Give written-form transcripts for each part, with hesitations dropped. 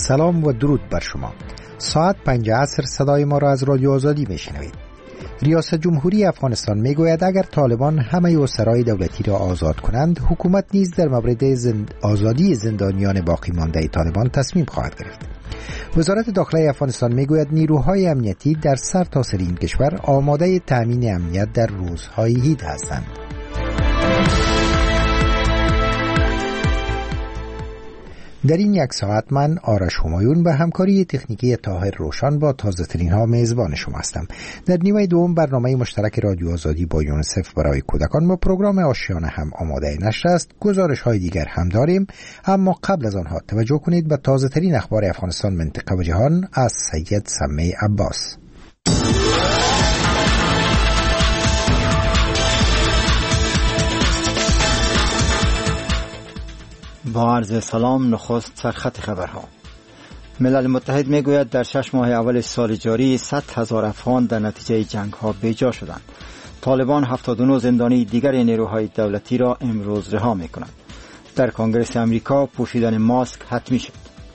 سلام و درود بر شما. ساعت 5 عصر صدای ما را از رادیو آزادی میشنوید. ریاست جمهوری افغانستان میگوید اگر طالبان همه اسرای دولتی را آزاد کنند، حکومت نیز در مورد آزادی زندانیان باقی مانده طالبان تصمیم خواهد گرفت. وزارت داخلی افغانستان میگوید نیروهای امنیتی در سرتاسر این کشور آماده تامین امنیت در روزهای عید هستند. در این یک ساعت من آرش همایون به همکاری تکنیکی طاهر روشن با تازه ترین ها میزبان شما هستم. در نیمه دوم برنامه مشترک رادیو آزادی با یونیسف برای کودکان با پروگرام آشیانه هم آماده نشر است. گزارش های دیگر هم داریم، اما قبل از آنها توجه کنید به تازه ترین اخبار افغانستان، منطقه و جهان از سید سمی عباس. با عرض سلام، نخست سرخط خبرها. ملل متحد میگوید در 6 ماه اول سال جاری 100,000 افغان در نتیجه جنگ ها بیجا شدند. طالبان 79 زندانی دیگر نیروهای دولتی را امروز رها میکنند. در کنگره امریکا پوشیدن ماسک حتمی شد.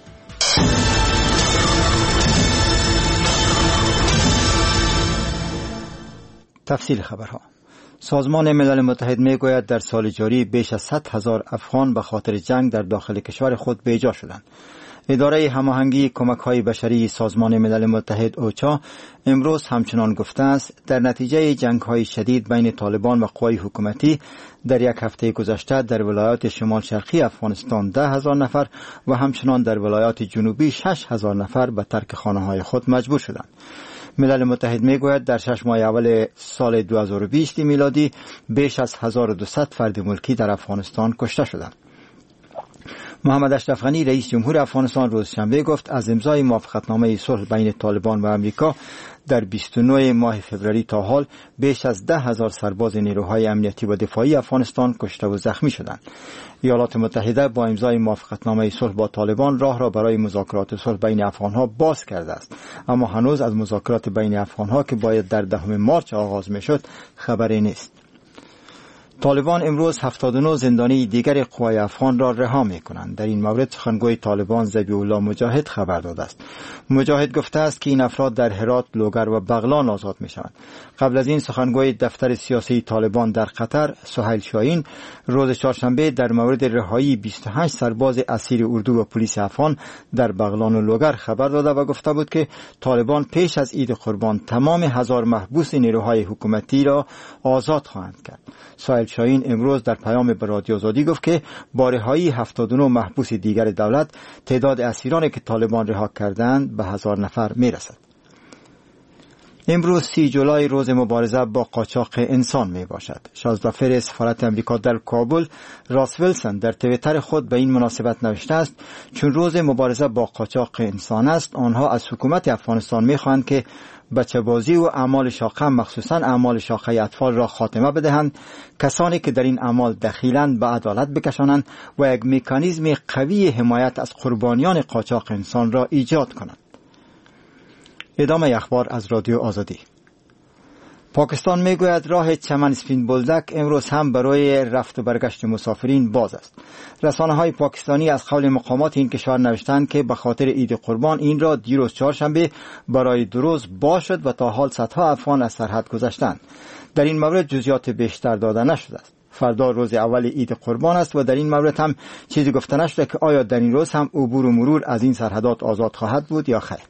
تفصیل خبرها. سازمان ملل متحد میگوید در سال جاری بیش از 100,000 افغان به خاطر جنگ در داخل کشور خود بیجا شدند. اداره هماهنگی کمک‌های بشری سازمان ملل متحد اوچا امروز همچنان گفته است در نتیجه جنگ‌های شدید بین طالبان و قوای حکومتی در یک هفته گذشته در ولایات شمال شرقی افغانستان 10,000 نفر و همچنان در ولایات جنوبی 6,000 نفر به ترک خانه‌های خود مجبور شدند. ملل متحد میگوید در 6 ماه اول سال 2020 میلادی بیش از 1200 فرد ملکی در افغانستان کشته شدند. محمد اشرف غنی رئیس جمهور افغانستان روز شنبه گفت از امضای موافقتنامه صلح بین طالبان و امریکا در 29 ماه فوریه تا حال بیش از 10,000 سرباز نیروهای امنیتی و دفاعی افغانستان کشته و زخمی شدند. ایالات متحده با امضای موافقتنامه صلح با طالبان راه را برای مذاکرات صلح بین افغانها باز کرده است، اما هنوز از مذاکرات بین افغانها که باید در 10 مارس آغاز میشد خبری نیست. طالبان امروز 79 زندانی دیگر قوای افغان را رها می‌کنند. در این مورد سخنگوی طالبان ذبیح الله مجاهد خبر داده است. مجاهد گفته است که این افراد در هرات، لوگر و بغلان آزاد می‌شوند. قبل از این سخنگوی دفتر سیاسی طالبان در قطر سهیل شاهین روز چهارشنبه در مورد رهایی 28 سرباز اسیر اردو و پلیس افغان در بغلان و لوگر خبر داده و گفته بود که طالبان پیش از عید قربان تمام 1000 محبوس نیروهای حکومتی را آزاد خواهند کرد. سهیل شاهین امروز در پیام به رادیو آزادی گفت که با رهایی 79 محبوس دیگر دولت تعداد اسیرانی که طالبان رها کردند به 1000 نفر میرسد. امروز 30 جولای روز مبارزه با قاچاق انسان می باشد. شازدافر سفارت امریکا در کابل راس ویلسون در توییتر خود به این مناسبت نوشته است چون روز مبارزه با قاچاق انسان است، آنها از حکومت افغانستان می خواهند که بچه‌بازی و اعمال شاقه مخصوصاً اعمال شاقه اطفال را خاتمه بدهند، کسانی که در این اعمال دخیلند به عدالت بکشانند و یک مکانیزم قوی حمایت از قربانیان قاچاق انسان را ایجاد کنند. ادامه اخبار از رادیو آزادی. پاکستان میگوید راه چمن اسپین بولدک امروز هم برای رفت و برگشت مسافرین باز است. رسانه‌های پاکستانی از قول مقامات این کشور نوشتند که به خاطر عید قربان این را دیروز چهارشنبه برای 2 روز باز شد و تا حال صدها افغان از سرحد گذشتند. در این مورد جزئیات بیشتر داده نشده است. فردا روز اول عید قربان است و در این مورد هم چیزی گفته نشده که آیا در این روز هم عبور و مرور از این سرحدات آزاد خواهد بود یا خیر.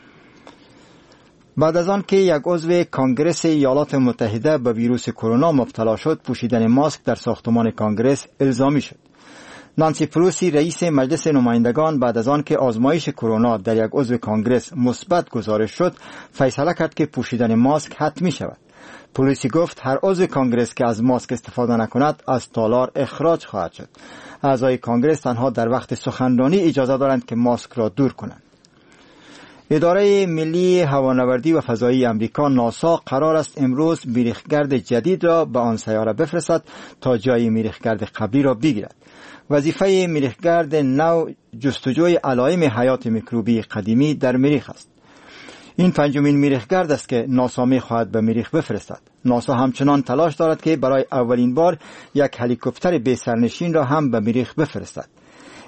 بعد از آن که یک عضو کنگره ایالات متحده به ویروس کرونا مبتلا شد، پوشیدن ماسک در ساختمان کنگره الزامی شد. نانسی پلوسی رئیس مجلس نمایندگان بعد از آن که آزمایش کرونا در یک عضو کنگره مثبت گزارش شد، فیصله کرد که پوشیدن ماسک حتمی شود. پلیسی گفت هر عضو کنگره که از ماسک استفاده نکند از تالار اخراج خواهد شد. اعضای کنگره تنها در وقت سخنرانی اجازه دارند که ماسک را دور کنند. اداره ملی هوانوردی و فضایی امریکا ناسا قرار است امروز مریخگرد جدید را به آن سیاره بفرستد تا جای مریخگرد قبلی را بگیرد. وظیفه مریخگرد نو جستجوی علائم حیات میکروبی قدیمی در مریخ است. این 5مین مریخگرد است که ناسا می‌خواهد به مریخ بفرستد. ناسا همچنان تلاش دارد که برای اولین بار یک هلیکوپتر بی سرنشین را هم به مریخ بفرستد.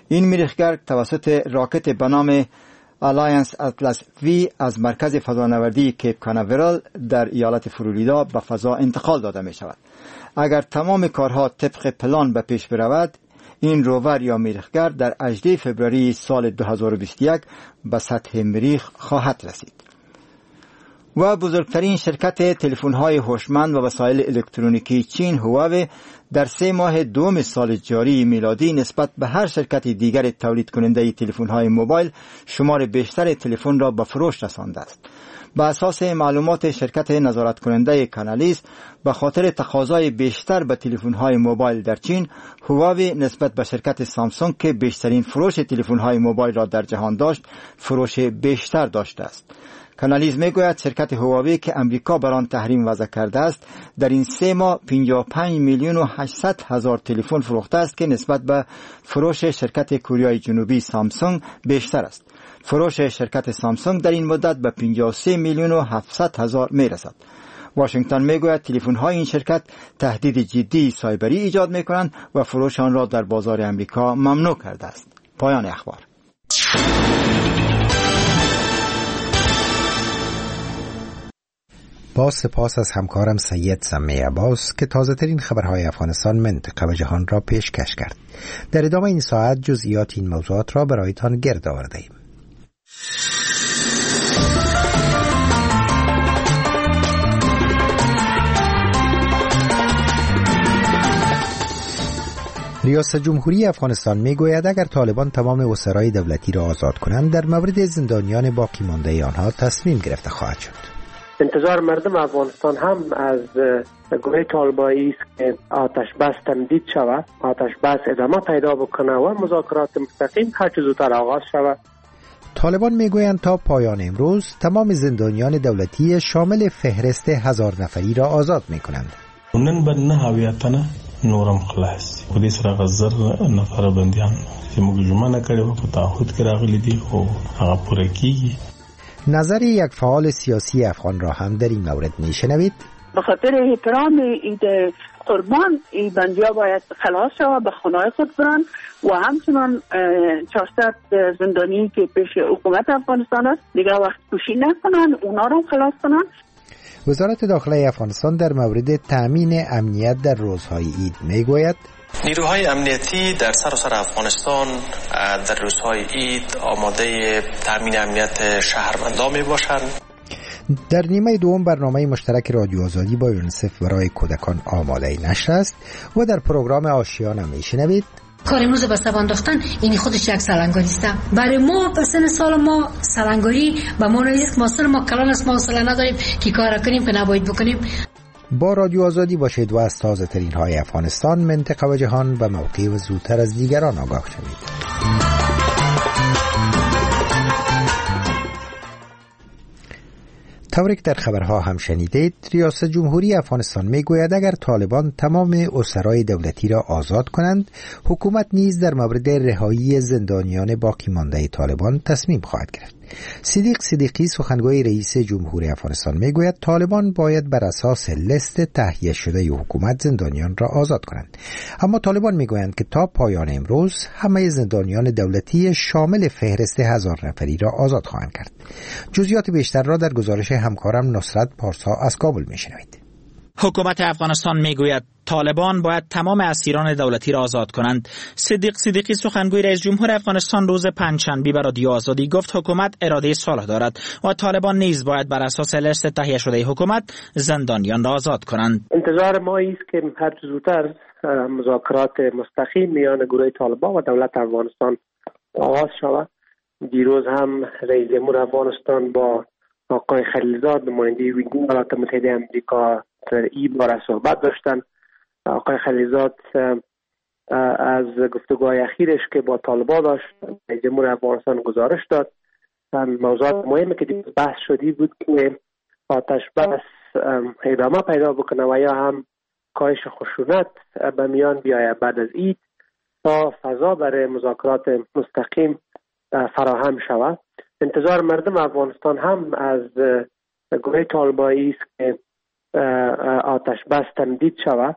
این مریخگر توسط راکت به نام الاینس اطلس وی از مرکز فضانوردی کیپ کاناورال در ایالت فلوریدا به فضا انتقال داده می شود. اگر تمام کارها طبق پلان به پیش برود، این روور یا مریخگر در 18 فوریه سال 2021 به سطح مریخ خواهد رسید. و بزرگترین شرکت تلفن‌های هوشمند و وسایل الکترونیکی چین هواوی در 3 ماه دوم سال جاری میلادی نسبت به هر شرکت دیگر تولید کننده تلفن‌های موبایل شمار بیشتر تلفن را به فروش رسانده است. به اساس معلومات شرکت نظارت کننده کانالیز، به خاطر تقاضای بیشتر به تلفن‌های موبایل در چین، هواوی نسبت به شرکت سامسونگ که بیشترین فروش تلفن‌های موبایل را در جهان داشت، فروش بیشتر داشته است. کانالیز میگوید شرکت هواوی که امریکا بر آن تحریم وضع کرده است، در این 3 ماه 55 میلیون و 800 هزار تلفن فروخته است که نسبت به فروش شرکت کره جنوبی سامسونگ بیشتر است. فروش شرکت سامسونگ در این مدت به 53 میلیون و 700 هزار میرسد. واشنگتن میگوید تلفن‌های این شرکت تهدید جدی سایبری ایجاد میکنند و فروش آن را در بازار امریکا ممنوع کرده است. پایان اخبار. با سپاس از همکارم سید سمی عباس که تازه ترین خبرهای افغانستان، منطقه و جهان را پیشکش کرد. در ادامه این ساعت جزئیات این موضوعات را برایتان گرد آورده ایم. ریاست جمهوری افغانستان میگوید اگر طالبان تمام اسرای دولتی را آزاد کنند، در مورد زندانیان باقی مانده آنها تصمیم گرفته خواهد شد. انتظار مردم افغانستان هم از گروه طالبانی است که آتش بس تمدید شود، آتش بس ادامه پیدا بکنه و مذاکرات مستقیم هر چه زودتر آغاز شود. طالبان میگویند تا پایان امروز تمام زندانیان دولتی شامل فهرست 1000 نفری را آزاد میکنند. نن به 9 تنه نورم خلاص په دې سره غزر نفر بنديان چې موږ جمعنه کړي و په تعهد کې راغلي دي خو هغه پوره کیږي. نظر یک فعال سیاسی افغان را هم در این مورد میشنوید. به خاطر احترام عید قربان این بندیا باید خلاص شود، به خانه‌های خود برن و همچنان 400 زندانی که پیش حکومت افغانستان است دیگه وقت کشی نکنن، اونا رو خلاص کنن. وزارت داخله افغانستان در مورد تأمین امنیت در روزهای عید میگوید نیروهای امنیتی در سراسر افغانستان در روزهای عید آماده تأمین امنیت شهروندان می باشند. در نیمه دوم برنامه مشترک رادیو آزادی با یونیسف برای کودکان آماده نشر است و در پروگرام آشیانه میشنوید کار امروز به سب انداختن این خودش یک سلنگاری است. برای ما به سن سال ما سلنگاری به ما نیست که ما سن ما کلان است، ما حوصله نداریم که کار کنیم که نباید بکنیم. با رادیو آزادی باشید و از تازه ترین های افغانستان، منطقه و جهان به موقع و زودتر از دیگران آگاه شوید. طوری که در خبرها هم شنیدید، ریاست جمهوری افغانستان میگوید اگر طالبان تمام اسرای دولتی را آزاد کنند، حکومت نیز در مورد رهایی زندانیان باقی مانده طالبان تصمیم خواهد گرفت. صدیق صدیقی سخنگوی رئیس جمهوری افغانستان میگوید طالبان باید بر اساس لست تهیه شده حکومت زندانیان را آزاد کنند، اما طالبان میگویند که تا پایان امروز همه زندانیان دولتی شامل فهرست 1000 نفری را آزاد خواهند کرد. جزئیات بیشتر را در گزارش همکارم نصرت پارسا از کابل میشنوید. حکومت افغانستان میگوید طالبان باید تمام اسیران دولتی را آزاد کنند. صدیق صدیقی سخنگوی رئیس جمهور افغانستان روز پنجشنبه به رادیو آزادی گفت حکومت اراده صلح دارد و طالبان نیز باید بر اساس لیست تهیه شده حکومت زندانیان را آزاد کنند. انتظار ما است که هر چه زودتر مذاکرات مستقیم میان گروه طالبان و دولت افغانستان آغاز شود. دیروز هم رئیس جمهور افغانستان با آقای خلیلزاد نماینده ایالات متحده آمریکا در این باره صحبت داشتن. آقای خلیلزاد از گفتگوهای اخیرش که با طالبان داشت رئیس جمهور افغانستان گزارش داد. موضوعات مهمی که دیروز بحث شدی بود که آتش بس ادامه پیدا بکنه و یا هم کاهش خشونت به میان بیاید بعد از عید تا فضا برای مذاکرات مستقیم فراهم شود. انتظار مردم افغانستان هم از گروه طالبانی است که آتش بس تمدید شود،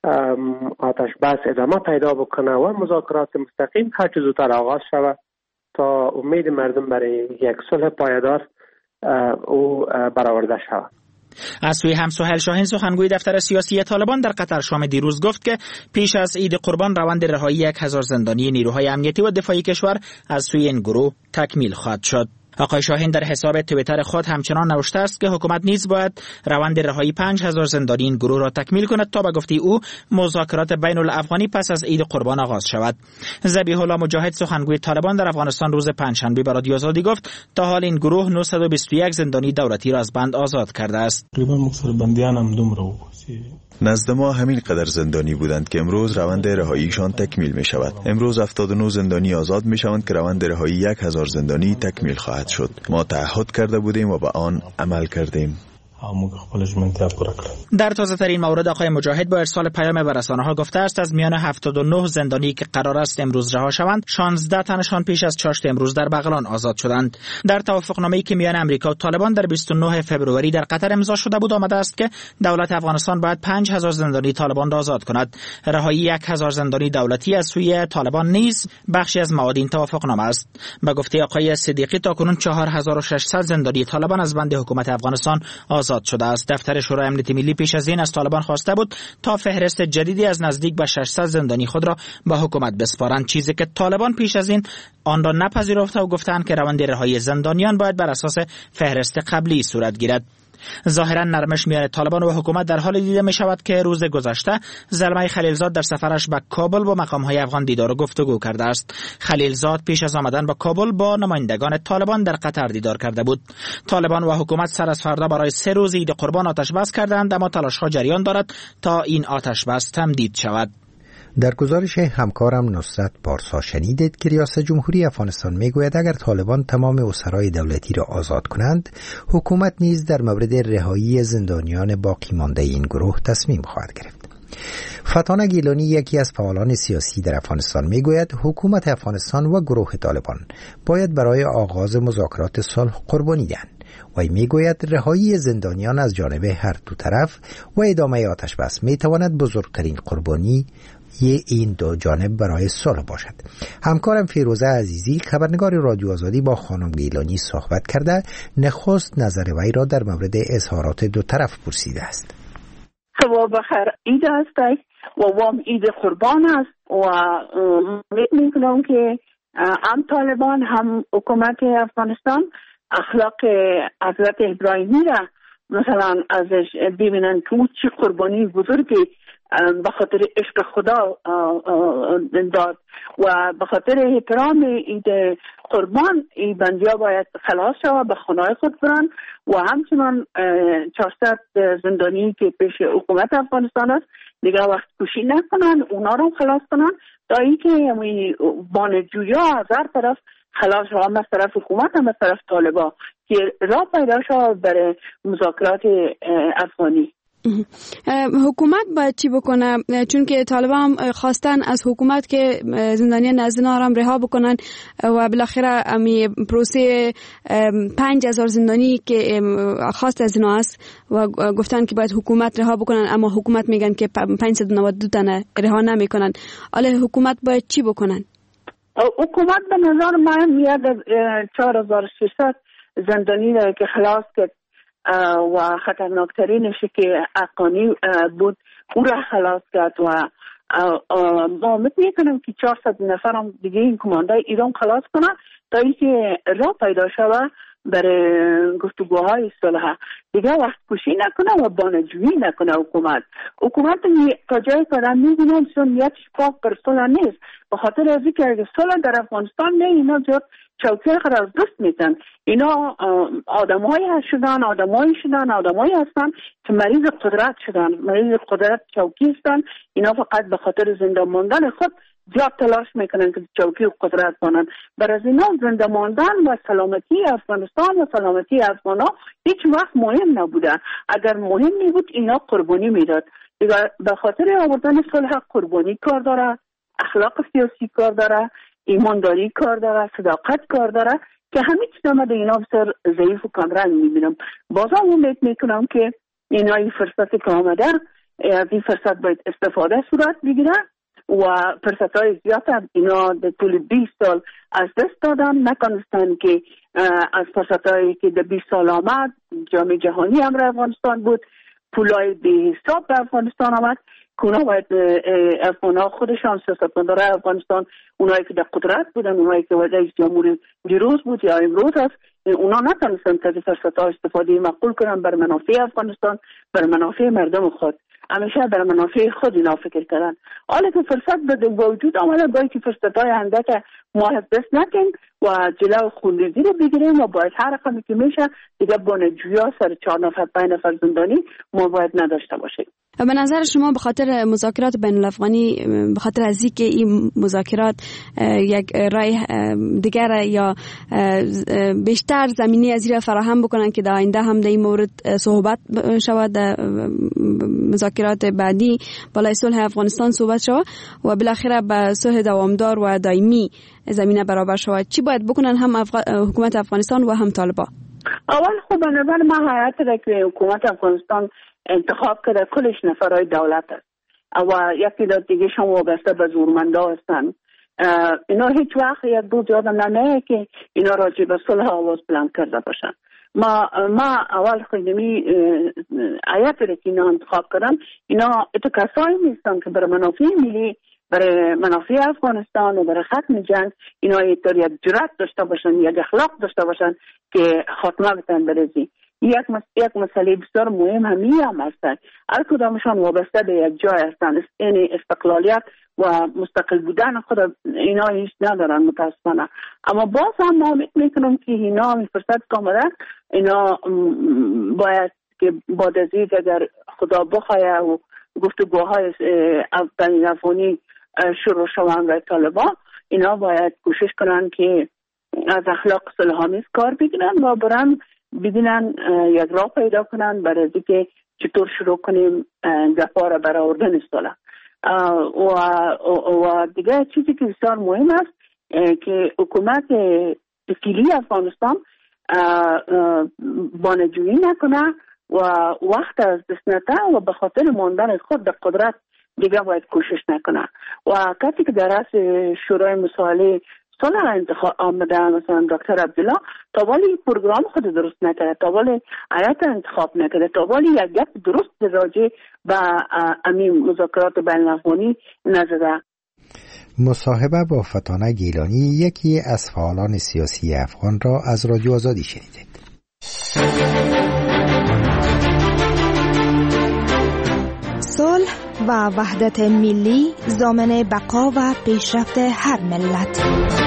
آتش بس ادامه پیدا بکنه و مذاکرات مستقیم هر چه زودتر آغاز شود تا امید مردم برای یک صلح پایدار او برآورده شود. از سوی هم سهیل شاهین سخنگوی دفتر سیاسی طالبان در قطر شام دیروز گفت که پیش از عید قربان روند رهایی 1000 زندانی نیروهای امنیتی و دفاعی کشور از سوی این گروه تکمیل خواهد شد. آقای شاهین در حساب توییتر خود همچنان نوشته است که حکومت نیز باید روند رهایی 5000 زندانی این گروه را تکمیل کند تا به گفته او مذاکرات بین الافغانی پس از عید قربان آغاز شود. ذبیح الله مجاهد سخنگوی طالبان در افغانستان روز پنجشنبه به رادیو آزادی گفت تا حال این گروه 921 زندانی دولتی را از بند آزاد کرده است. تقریبا مکثر بندیان هم دومره نزد ما همین قدر زندانی بودند که امروز روند رهاییشان تکمیل می شود. امروز 79 زندانی آزاد می شوند که روند رهایی 1000 زندانی تکمیل خواهد شد. ما تعهد کرده بودیم و به آن عمل کردیم. در تازه ترین مورد آقای مجاهد با ارسال پیام به رسانه‌ها گفته است از میان 79 زندانی که قرار است امروز رها شوند 16 تنشان پیش از چاشت امروز در بغلان آزاد شدند. در توافقنامه‌ای که میان امریکا و طالبان در 29 فوریه در قطر امضا شده بود آمده است که دولت افغانستان باید 5000 زندانی طالبان را آزاد کند. رهایی 1000 زندانی دولتی از سوی طالبان نیز بخشی از مواد این توافقنامه است. به گفته آقای صدیقی تاکنون 4600 زندانی طالبان از بند حکومت افغانستان آزاد شده است. دفتر شورای امنیت ملی پیش از این از طالبان خواسته بود تا فهرست جدیدی از نزدیک به 600 زندانی خود را به حکومت بسپارند، چیزی که طالبان پیش از این آن را نپذیرفته و گفتند که روند رهایی زندانیان باید بر اساس فهرست قبلی صورت گیرد. ظاهرا نرمش میان طالبان و حکومت در حال دیده می شود که روز گذشته زلمه خلیلزاد در سفرش به کابل با مقام‌های افغان دیدار و گفتگو کرده است. خلیلزاد پیش از آمدن به کابل با نمایندگان طالبان در قطر دیدار کرده بود. طالبان و حکومت سر از فردا برای 3 روز عید قربان آتش بس کردند، اما تلاش‌ها جریان دارد تا این آتش بس تمدید شود. در گزارش همکارم نصرت پارسا شنیدید که ریاست جمهوری افغانستان میگوید اگر طالبان تمام اسرای دولتی را آزاد کنند، حکومت نیز در مورد رهایی زندانیان باقی مانده این گروه تصمیم خواهد گرفت. فتانه گیلانی یکی از فعالان سیاسی در افغانستان میگوید حکومت افغانستان و گروه طالبان باید برای آغاز مذاکرات صلح قربانی دهند. و میگوید رهایی زندانیان از جانب هر دو طرف و ادامه آتش بس میتواند بزرگترین قربانی این دو جانب برای صلح باشد. همکارم فیروزه عزیزی خبرنگار رادیو آزادی با خانم گیلانی صحبت کرده نخست نظر وی را در مورد اظهارات دو طرف پرسیده است. شما بخیر، عید است و وام عید قربان است و می‌کنم که هم طالبان هم حکومت افغانستان اخلاق حضرت ابراهیمی را مثلا ازش ببینن که چه قربانی بزرگی به خاطر عشق خدا داد و به خاطر احترام عید قربان این بندیا باید خلاص شود به خانه‌های خود برن و همچنان 400 زندانی که پیش حکومت افغانستان است دیگه وقت کشی نکنن، اونا رو خلاص کنن تا اینکه بانجویا از هر طرف خلاص شود، هم از طرف حکومت هم از طرف طالبان که راه پیدا شود برای مذاکرات افغانی. حکومت باید چی بکنه؟ چون که طالبان خواستن از حکومت که زندانیان نزدینا را رها بکنن و بالاخره امی پروسه 5000 زندانی که خواست از اینا است و گفتن که باید حکومت رها بکنن، اما حکومت میگن که 592 تنه رها نمیکنن. حالا حکومت باید چی بکنن؟ حکومت به نظر من میاد 4600 زندانی را که خلاص کرد و خطرناکترینش که افغانی بود او را خلاص کرد و ما میکنم که 400 نفر هم دیگه این کمانده ایران خلاص کنه تا اینکه راه پیدا شود برای گفتگوهای صلح. دیگه وقت کشی نکنه و بانجویی نکنه. حکومت تا جای کارم میبینم سنیتش پاک بر صلح نیست، به خاطر از اینکه اگه صلح در افغانستان نه اینا زیاد چوکی خود از دست میتن. اینا آدمایی هستن که مریض قدرت شدن، مریض قدرت چوکی هستن. اینا فقط به خاطر زنده ماندن خود زیاد تلاش میکنن که چوکی و قدرت کنن. برای اینا زنده ماندن و سلامتی افغانستان و سلامتی افغانا هیچ وقت مهم نبوده. اگر مهم میبود اینا قربانی میداد. به خاطر آوردن صلح قربانی کار داره، اخلاق سیاسی کار داره، ایمانداری کار داره، صداقت کار داره که همه چیز ما در اینا بسیار ضعیف و کمرنگ میبینم. بازم امید میکنم که اینا این فرصت که آمده از این فرصت باید استفاده صورت بگیره و فرصت‌های زیاد هم اینا در طول 20 سال از دست دادن، نکنستن که از فرصت‌هایی که در 20 سال آمد، جام جهانی امر افغانستان بود، پولای به حساب به افغانستان آمد که اونا باید افغان‌ها خودشان سیاستمدارای افغانستان، اونایی که در قدرت بودن، اونایی که رئیس جمهور دیروز بود یا امروز هست، اونا نتونستن که از فرصت‌ها استفاده معقول کنن بر منافع افغانستان، بر منافع مردم خود. همیشه در منافع خود اینا فکر کردن. حالا که فرصت به وجود آمده، باید که فرصت‌های اندک ما دست نکنیم و جلو خونریزی رو بگیریم و باید هر رقمی که میشه دیگه بانجویا سر 4 نفر 5 نفر زندانی ما باید نداشته باشیم. به نظر شما به خاطر مذاکرات بین الافغانی، به خاطر از اینکه این مذاکرات یک رای دیگر یا بیشتر زمینی از این فراهم بکنن که در آینده هم در این مورد صحبت شود، در مذاکرات بعدی بالای صلح افغانستان صحبت شود و بالاخره به صلح دوامدار و دائمی زمینه برابر شود، چی باید بکنن هم حکومت افغانستان و هم طالبان؟ اول خب به نظر من حیات را که حکومت افغانستان انتخاب کرده کلش نفرهای دولت است و یکی در دیگه شما وابسته به زورمندا هستن. اینا هیچ وقت یک روز یادم نمیاد که اینا راجع به صلح آواز بلند کرده باشن. ما اول خودمی حیات را که اینا انتخاب کردن، اینا کسایی نیستن که برای منافع ملی، برای منافع افغانستان و برای ختم جنگ اینا یک جرأت داشته باشن، یک اخلاق داشته باشن که خاتمه بتن برزی. یک مسئله بسیار مهم هم هستند. هر کدامشان وابسته به یک جای هستند. این استقلالیت و مستقل بودن خود اینا هیچ ندارن متاسفانه. اما باز هم ما میکنم که اینا این فرصت کاملا اینا باید که بعد از این اگر خدا بخواه و گفتگوهای بین الافغانی شروع شوند و طالبان، اینا باید کوشش کنن که از اخلاق صلح‌آمیز کار بگیرن و برن بدونن یک راه پیدا کنن برای اینکه چطور شروع کنیم گپا را برای آوردن صلح. و دیگه چیزی که بسیار مهم است که حکومت فعلی افغانستان بانجویی نکنه و وقت از دست نده و به خاطر ماندن خود در قدرت دیگه باید کوشش نکنه. و کسی که در رأس شورای مسائله صلح انتخاب آمده مثلا دکتر عبدالله تا ولی پروگرام خود درست نکرده، تا ولی حیات انتخاب نکرده، تا ولی یک گپ درست راجع به امین مذاکرات بین الافغانی نزده. مصاحبه با فتانه گیلانی، یکی از فعالان سیاسی افغان را از رادیو آزادی شنیدید. صلح و وحدت ملی ضامن بقا و پیشرفت هر ملت.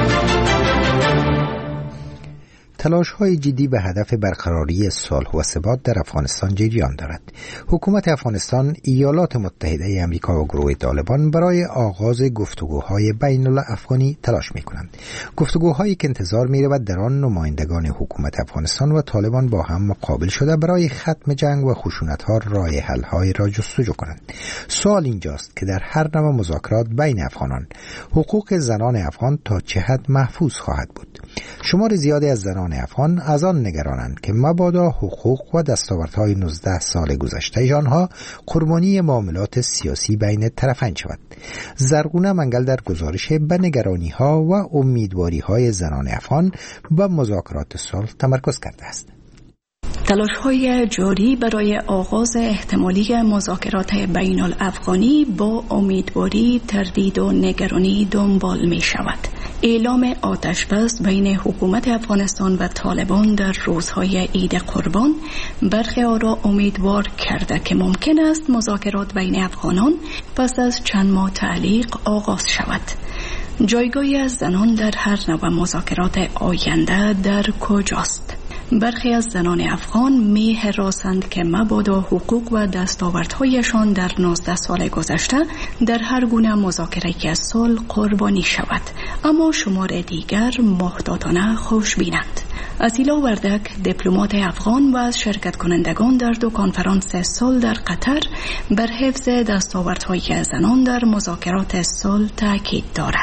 تلاش‌های جدی به هدف برقراری صلح و ثبات در افغانستان جریان دارد. حکومت افغانستان، ایالات متحده آمریکا و گروه طالبان برای آغاز گفتگوهای بین الافغانی تلاش می‌کنند. گفتگوهایی که انتظار می‌رود در آن نمایندگان حکومت افغانستان و طالبان با هم مقابل شده برای ختم جنگ و خشونت‌ها راه حل‌های را جستجو کنند. سوال اینجاست که در هر نوع مذاکرات بین افغانان، حقوق زنان افغان تا چه حد محفوظ خواهد بود؟ شمار زیادی از زنان افغان از آن نگرانند که مبادا حقوق و دستاوردهای 19 سال گذشته آنها قربانی معاملات سیاسی بین طرفین شود. زرغونه منگل در گزارش به نگرانی‌ها و امیدواری‌های زنان افغان با مذاکرات صلح تمرکز کرده است. تلاش‌های جاری برای آغاز احتمالی مذاکرات بین الافغانی با امیدواری، تردید و نگرانی دنبال می شود. اعلام آتش بس بین حکومت افغانستان و طالبان در روزهای عید قربان برخی آرا امیدوار کرده که ممکن است مذاکرات بین افغانان پس از چند ماه تعلیق آغاز شود. جایگاهی از زنان در هر نوع مذاکرات آینده در کجاست؟ برخی از زنان افغان می هراسند که مبادا حقوق و دستاوردهایشان در 19 سال گذشته در هر گونه مذاکره از صلح قربانی شود، اما شمار دیگر محتاطانه خوشبینند. اسیلا وردک، دیپلمات افغان و از شرکت کنندگان در 2 کنفرانس صلح در قطر، بر حفظ دستاوردهای زنان در مذاکرات صلح تاکید دارد.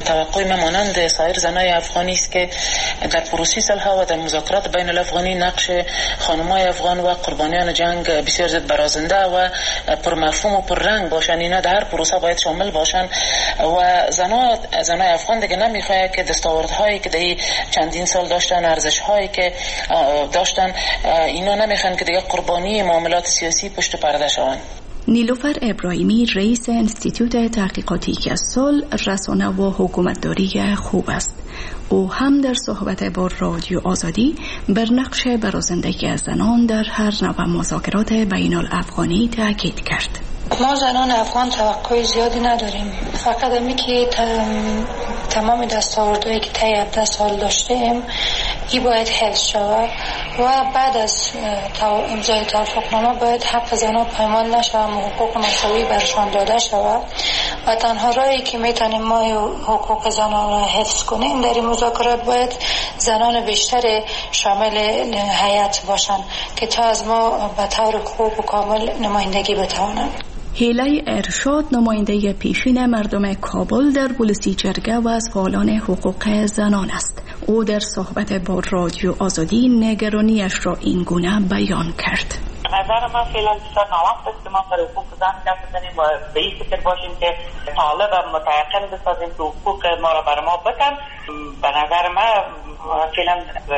توقع ما مانند سایر زنای افغانی است که در پروسه صلح و در مذاکرات بین الافغانی نقش خانم‌های افغان و قربانیان جنگ بسیار زیاد برازنده و پرمفهوم و پررنگ باشن. اینا در هر پروسه باید شامل باشن و زنای افغان دیگه نمیخواد که دستاوردهایی که در چندین سال داشتن، ارزش‌هایی که داشتن، اینا نمیخوان که دیگه قربانی معاملات سیاسی پشت پرده شوند. نیلوفر ابراهیمی رئیس انستیتوت تحقیقاتی که صلح، رسانه و حکومتداری خوب است. او هم در صحبت با رادیو آزادی بر نقش برازندگی زنان در هر نوع مذاکرات بین الافغانی تاکید کرد. ما زنان افغان توقع زیادی نداریم، فقط همی که تمام دستاوردهایی که طی 17 سال داشتیم ای باید حفظ شود و بعد از امضای توافقنامه باید حق زنان پایمال نشود و حقوق مساوی برشان داده شود و تنها راهی که میتونیم ما حقوق زنان را حفظ کنیم در این مذاکرات باید زنان بیشتر شامل هیئت باشند که تا از ما به طور خوب و کامل نمایندگی بتوانند. هیلای ارشاد نماینده پیشین مردم کابل در بولسی جرگه و از فعالان حقوق زنان است. او در صحبت با رادیو آزادی نگرانیش را این گونه بیان کرد. نظر من فعلا بسیار ناوقت است که ما سر حقوق زن گپ بزنیم و به این فکر باشیم که طالب و متیقن بسازیم که حقوق ما را بر ما بکن. به نظر من فعلا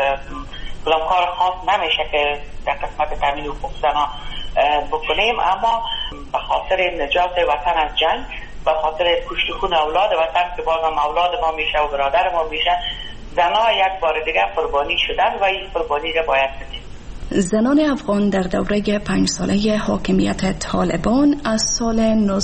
کار خاص نمیشه که در قسمت تامین حقوق زنان بکنیم، اما به خاطر نجات وطن از جنگ، به خاطر کشت خون اولاد وطن که بازم اولاد ما میشه و برادر ما میشه، زنها یک بار دیگه قربانی شدن و این قربانی را باید بدیم. زنان افغان در دوره 5 ساله حاکمیت طالبان از سال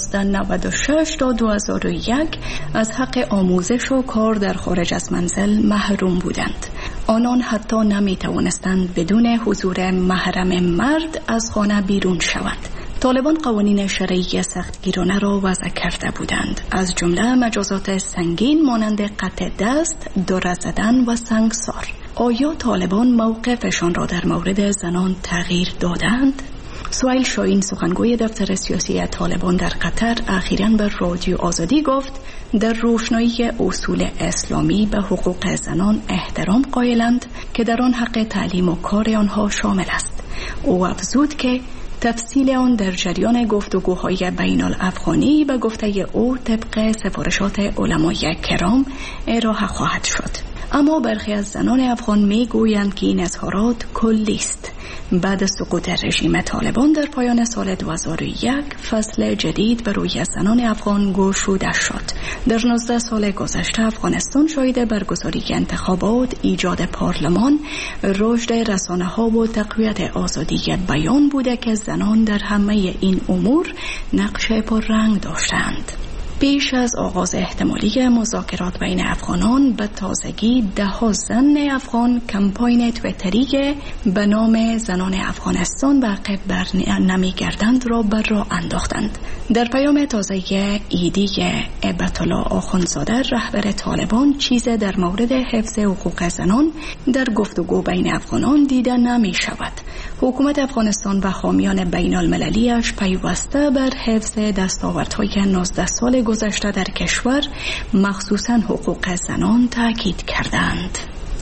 1996 تا 2001 از حق آموزش و کار در خارج از منزل محروم بودند. آنان حتی نمی توانستند بدون حضور محرم مرد از خانه بیرون شوند. طالبان قوانین شرعی سختگیرانه را وضع کرده بودند، از جمله مجازات سنگین مانند قطع دست، دره زدن و سنگسار. آیا طالبان موقفشان را در مورد زنان تغییر دادند؟ سویل شاهین سخنگوی دفتر سیاسی طالبان در قطر اخیراً به رادیو آزادی گفت در روشنایی اصول اسلامی به حقوق زنان احترام قائلند که در آن حق تعلیم و کار آنها شامل است. او افزود که تفصیل آن در جریان گفتگوهای بین الافغانی به گفته او طبق سفارشات علمای کرام ارائه خواهد شد. اما برخی از زنان افغان می گویند که این اظهارات کلی است. بعد از سقوط رژیم طالبان در پایان سال 2001 فصل جدید برای زنان افغان گشوده شد. در 19 سال گذشته افغانستان شاهد برگزاری انتخابات، ایجاد پارلمان، رشد رسانه‌ها و تقویت آزادی بیان بوده که زنان در همه این امور نقش پررنگ داشتند. پیش از آغاز احتمالی مذاکرات بین افغانان به تازگی 10 زن افغان کمپاین تویتری به نام زنان افغانستان به عقب بر نمیگردند را بر راه انداختند. در پیام تازه ایدی عبدالله آخوندزاده رهبر طالبان چیزی در مورد حفظ حقوق زنان در گفتگو بین افغانان دیده نمی شود. حکومت افغانستان و حامیان بین المللیش پیوسته بر حفظ دستاوردهای 19 سال گذشته در کشور مخصوصاً حقوق زنان تاکید کردند.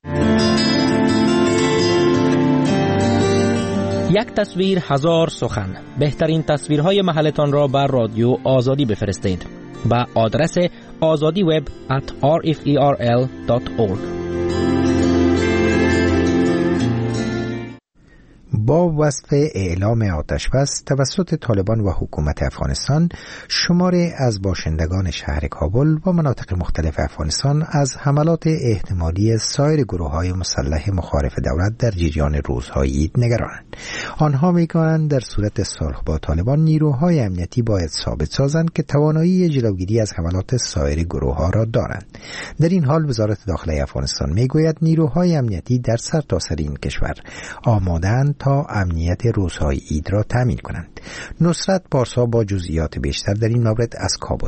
یک تصویر هزار سخن. بهترین تصویرهای محلتان را بر رادیو آزادی بفرستید به آدرس azadiweb@rferl.org. با وصف اعلام آتش بس توسط طالبان و حکومت افغانستان، شماری از باشندگان شهر کابل و مناطق مختلف افغانستان از حملات احتمالی سایر گروه‌های مسلح مخالف دولت در جریان روزهای عید نگرانند. آنها می‌گویند در صورت صلح با طالبان نیروهای امنیتی باید ثابت سازند که توانایی جلوگیری از حملات سایر گروه‌ها را دارند. در این حال وزارت داخله افغانستان می‌گوید نیروهای امنیتی در سرتاسر این کشور آماده‌اند تا امنیت روزهای عید را تامین کنند. نصرت پارسا با جزئیات بیشتر در این مورد از کابل.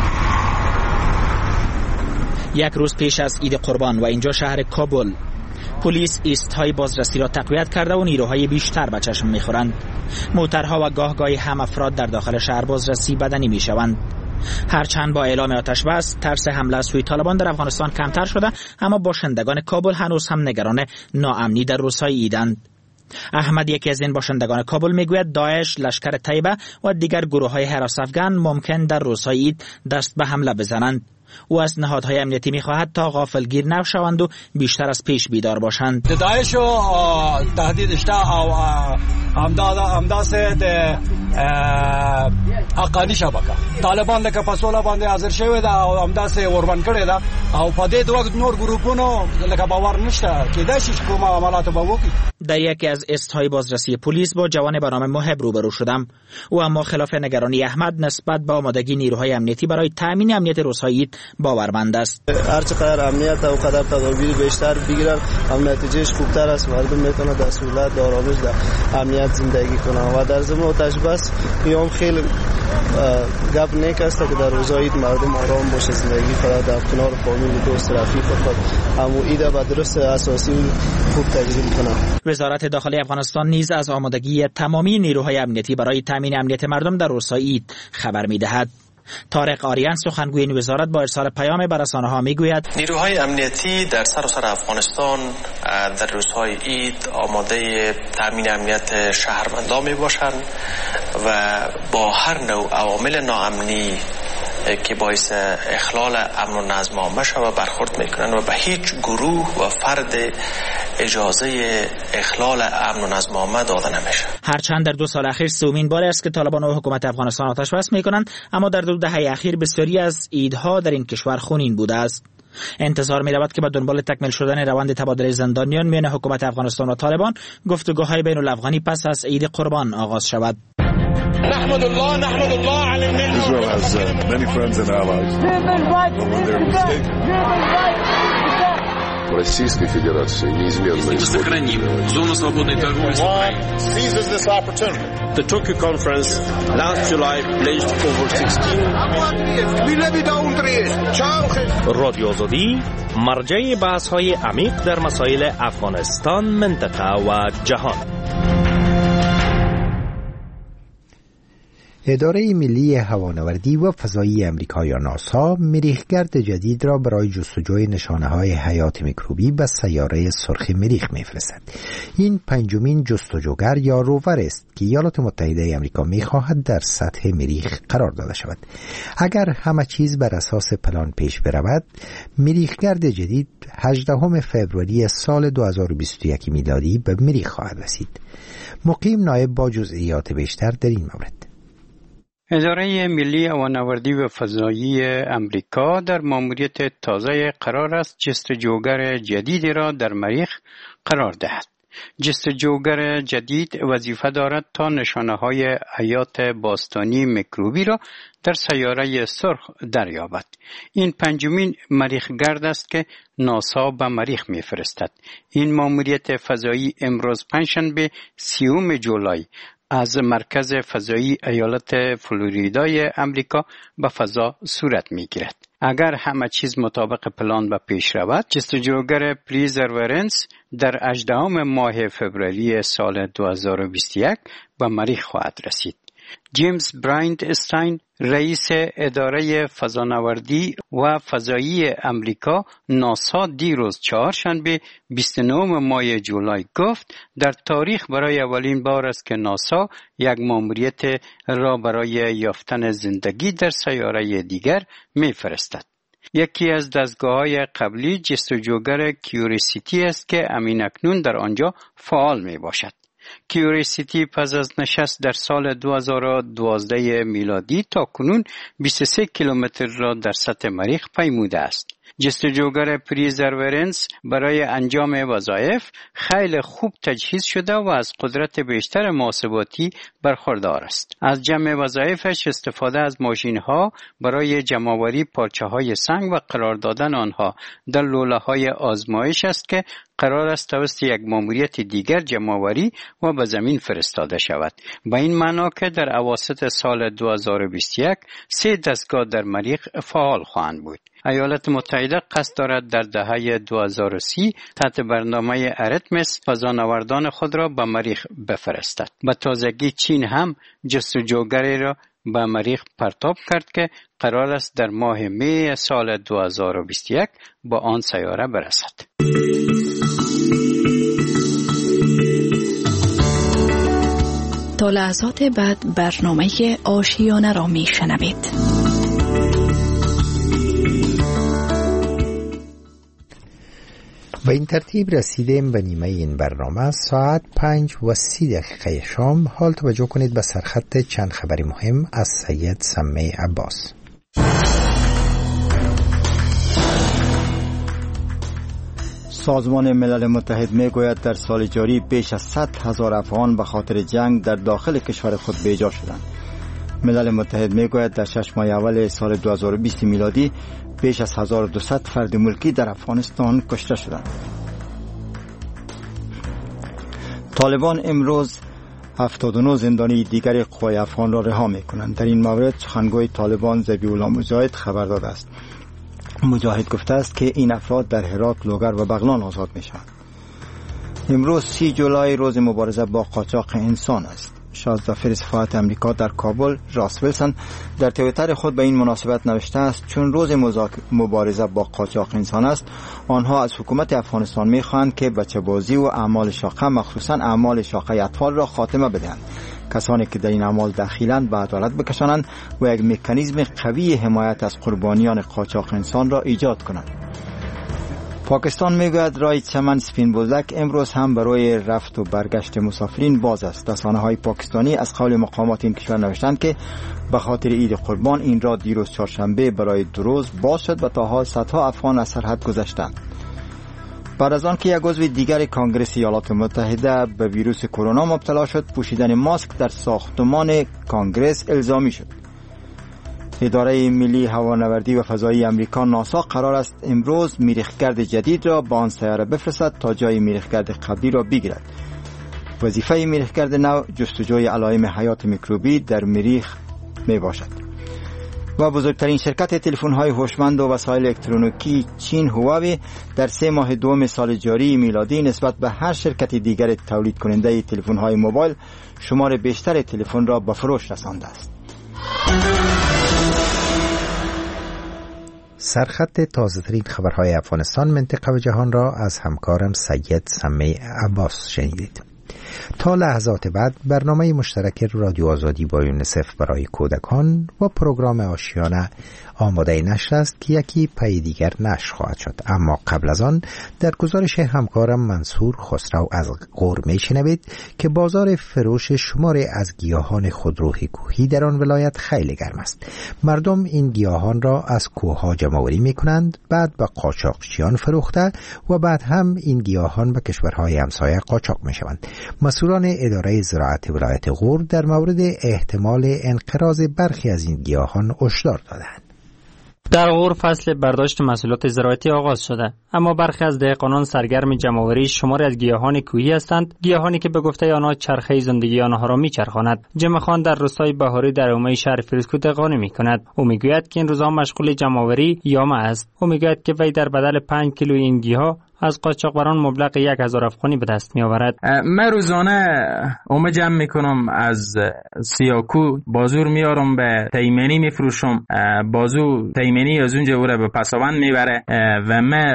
یک روز پیش از عید قربان و اینجا شهر کابل، پلیس ایست‌های بازرسی را تقویت کرده و نیروهای بیشتر به چشم می‌خورند. موترها و گاهی هم افراد در داخل شهر بازرسی بدنی می‌شوند. هرچند با اعلام آتش بس ترس حمله از سوی طالبان در افغانستان کمتر شده، اما باشندگان کابل هنوز هم نگران ناامنی در روزهای عیدند. احمد، یکی از این باشندگان کابل، میگوید داعش، لشکر طیبه و دیگر گروه‌های حراس افغان ممکن در روزهای عید دست به حمله بزنند. او از نهادهای امنیتی میخواهد تا غافلگیر نشوند و بیشتر از پیش بیدار باشند. داعش تهدید شته او همداسه د حقانی شبکه طالبان لکه پسوله باندې حاضر شوی دا او همداسه وربند کړی دا او په دې وخت نور ګروپونو لکه باور نشته کې دا شي کومه عملات به وکړي. در یکی از استهای بازرسی پلیس با جوان به نام محب روبرو شدم. او اما خلاف نگرانی احمد نسبت به آمادگی نیروهای امنیتی برای تامین امنیت روزهای عید باورمند است. هر چقدر امنیت و قدر تدابیر بیشتر بگیرن، هم نتیجهش خوبتر است. مردم میتونه در سهولت در آرامش در امنیت زندگی کنن و در ضمن آتش بس پیام خیلی گپ نیک است که در روزهای عید مردم آرام باشه، زندگی کنه در کنار فامیل و دوست رفیق خود، اما عید به درست اساسی خوب تجربه کنه. وزارت داخلی افغانستان نیز از آمادگی تمامی نیروهای امنیتی برای تامین امنیت مردم در روزهای عید خبر می‌دهد. طارق آریان، سخنگوی این وزارت، با ارسال پیام به رسانه‌ها میگوید نیروهای امنیتی در سراسر افغانستان در روزهای عید آماده تامین امنیت شهروندان میباشند و با هر نوع عوامل ناامنی که باعث اخلال امن و نظم عامه شود برخورد میکنند و به هیچ گروه و فرد اجازه اخلال امن و نظم عامه داده نمیشه. هرچند در 2 سال اخیر سومین بار است که طالبان و حکومت افغانستان آتش بس میکنند، اما در 2 دهه اخیر بسیاری از عیدها در این کشور خونین بوده است. انتظار می رود که با دنبال تکمیل شدن روند تبادل زندانیان میان حکومت افغانستان و طالبان، گفتگوهای بین الافغانی پس از عید قربان آغاز شود. نحمد الله على المنة. Israel has many friends and allies. When they're mistaken. Российской Федерации неизменно сохраним зону свободной торговли с Украиной. Seizes this opportunity. The Tokyo conference last July pledged over 16 رادیو آزادی مرجع بحث‌های عمیق در مسائل افغانستان، منطقه و جهان. اداره ملی هوانوردی و فضایی امریکا یا ناسا مریخگرد جدید را برای جستجوی نشانه‌های حیات میکروبی به سیاره سرخ مریخ میفرستد. این 5مین جستجوگر یا روور است که ایالات متحده آمریکا می‌خواهد در سطح مریخ قرار داده شود. اگر همه چیز بر اساس پلان پیش برود، مریخگرد جدید 18 فوریه سال 2021 میلادی به مریخ خواهد رسید. مقیم نایب با جزئیات بیشتر در این مورد. اداره ملی هوانوردی و فضایی امریکا در ماموریت تازه قرار است جستجوگر جدیدی را در مریخ قرار دهد. جستجوگر جدید وظیفه دارد تا نشانه‌های حیات باستانی میکروبی را در سیاره سرخ دریابد. این 5مین مریخگرد است که ناسا به مریخ میفرستد. این ماموریت فضایی امروز پنجشنبه 30 جولای از مرکز فضایی ایالت فلوریدای امریکا به فضا صورت میگیرد. اگر همه چیز مطابق پلان به پیش رود، جستجوگر پرزرورنس در 18 ماه فوریه سال 2021 به مریخ خواهد رسید. جیمز برایند استاین، رئیس اداره فضانوردی و فضایی امریکا ناسا، دیروز چهارشنبه 29 ماه جولای گفت در تاریخ برای اولین بار است که ناسا یک ماموریت را برای یافتن زندگی در سیاره دیگر می‌فرستد. یکی از دستگاه‌های قبلی جستجوگر کیوریسیتی است که اکنون در آنجا فعال میباشد. کیوریسیتی پس از نشست در سال 2012 میلادی تا کنون 23 کیلومتر را در سطح مریخ پیموده است. جستجوگر پرزرورنس برای انجام وظایف خیلی خوب تجهیز شده و از قدرت بیشتر محاسباتی برخوردار است. از جمع وظایفش استفاده از ماشین‌ها برای جمع‌آوری پارچه‌های سنگ و قرار دادن آنها در لوله‌های آزمایش است که قرار است توسط یک ماموریت دیگر جمع‌آوری و به زمین فرستاده شود. به این معنا که در اواسط سال 2021 3 دستگاه در مریخ فعال خواهند بود. ایالات متحده قصد دارد در دهه 2030 تحت برنامه ارتمس فضانوردان خود را به مریخ بفرستد. به تازگی چین هم جستجوگری را به مریخ پرتاب کرد که قرار است در ماه می سال 2021 با آن سیاره برسد. تا لحظات بعد برنامه آشیانه را می شنوید. به این ترتیب رسیدیم به نیمه این برنامه. ساعت 5:30 شام. حال توجه کنید به سرخط چند خبری مهم از سید سمی عباس. سازمان ملل متحد می گوید در سال جاری بیش از 100,000 افغان به خاطر جنگ در داخل کشور خود بیجا شدند. ملل متحد می گوید در 6 ماه اول سال 2020 میلادی بیش از 1200 فرد ملکی در افغانستان کشته شدند. طالبان امروز 79 زندانی دیگر قوای افغان را رها می کنند. در این مورد سخنگوی طالبان ذبیح الله مجاهد خبر داده است. مجاهد گفته است که این افراد در هرات، لوگر و بغلان آزاد می شوند. امروز 30 جولای روز مبارزه با قاچاق انسان است. شازدافر سفارت امریکا در کابل راس ویلسون در توییتر خود به این مناسبت نوشته است چون روز مبارزه با قاچاق انسان است، آنها از حکومت افغانستان می‌خواهند که بچه‌بازی و اعمال شاقه مخصوصا اعمال شاقه اطفال را خاتمه بدهند. کسانی که در این اعمال دخیلند به عدالت بکشانند و یک مکانیزم قوی حمایت از قربانیان قاچاق انسان را ایجاد کنند. پاکستان میگوید راه چمن سپین بولدک امروز هم برای رفت و برگشت مسافرین باز است. رسانه‌های پاکستانی از قول مقامات این کشور نوشتند که به خاطر عید قربان این راه دیروز چهارشنبه برای 2 روز باز شد و تا حال صدها افغان از سرحد گذشتند. بعد از آن که یک عضو دیگر کنگره ایالات متحده به ویروس کرونا مبتلا شد، پوشیدن ماسک در ساختمان کنگره الزامی شد. اداره ملی هوانوردی و فضایی امریکا ناسا قرار است امروز مریخگرد جدید را با آن سیاره بفرستد تا جای مریخگرد قبلی را بگیرد. وظیفه مریخگرد نو جستجوی علائم حیات میکروبی در مریخ می باشد. و بزرگترین شرکت تلفن‌های هوشمند و وسایل الکترونیکی چین هواوی در 3 ماه دوم سال جاری میلادی نسبت به هر شرکت دیگر تولید کننده تلفن‌های موبایل شمار بیشتر تلفن را به فروش رسانده است. سرخط تازه‌ترین خبرهای افغانستان، منطقه و جهان را از همکارم سید سمی عباس شنیدید. تا لحظات بعد برنامه مشترک رادیو آزادی با یونیسف برای کودکان و پروگرام آشیانه آماده نشر است که یکی پی دیگر نشر خواهد شد. اما قبل از آن در گزارش همکارم منصور خسرو از غور میشنوید که بازار فروش شماری از گیاهان خودروی کوهی در آن ولایت خیلی گرم است. مردم این گیاهان را از کوه‌ها جمع‌آوری می‌کنند، بعد به قاچاقچیان فروخته و بعد هم این گیاهان به کشورهای همسایه قاچاق می‌شوند. مسئولان اداره زراعت ولایت غور در مورد احتمال انقراض برخی از این گیاهان هشدار دادند. در غور فصل برداشت محصولات زراعتی آغاز شده، اما برخی از دهقانان سرگرم جمع‌آوری شماری از گیاهان کوهی هستند، گیاهانی که به گفته آنها چرخه زندگی آنها را میچرخاند. جمع خان در روستای بهاری در حومه شهر فیروزکوه دهقانی میکند. او میگوید که این روزها مشغول جمع‌آوری یامه است. او میگوید که وی در بدل 5 کیلو این گیاه از قاچاقبران مبلغ 1000 افغانی به دست می آورد. من روزانه اومه جمع میکنم از سیاکو، بازور میارم به تیمنی میفروشم، بازو تیمنی از اونجا او را به پساوند میبره و من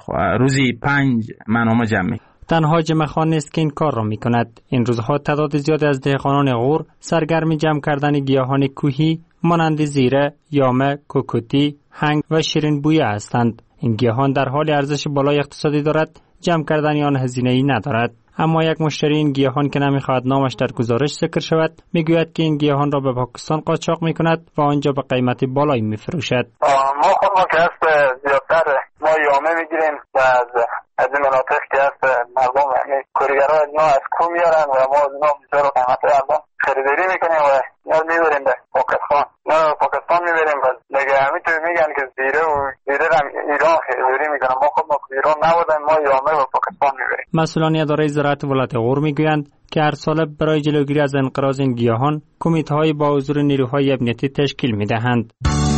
روزی 5 من اومه جمع میکنم. تنها جمع خان نیست که این کار را میکند. این روزها تعداد زیادی از دهقانان غور سرگرم جمع کردن گیاهان کوهی مانند زیره، یامه، کوکوتی، هنگ و شیرین بویه هستند. این گیاهان در حال ارزش بالای اقتصادی دارد، جمع کردن آن هزینه‌ای ندارد. اما یک مشتری این گیاهان که نمیخواهد نامش در گزارش ذکر شود میگوید که این گیاهان را به پاکستان قاچاق میکند و آنجا به قیمت بالایی میفروشد. ما خود که هست زیادتر ما یامه میگیریم و از این مناطق که هست مردم یعنی کوریگرها اینا از کو میارن و ما از اینا بسیار قیمت الان خریداری میکنیم و اینا میبریم به پاکستان. نه پاکستان میبریم و دیگه همینطور میگن که زیره و زیره هم ایران خریداری میکنن. ما خود ما ایران نبودن، ما یامه و پاکستان مسئولان اداره زراعت ولایت غور میگویند که هر سال برای جلوگیری از انقراض این گیاهان کمیته‌های با حضور نیروهای امنیتی تشکیل می‌دهند.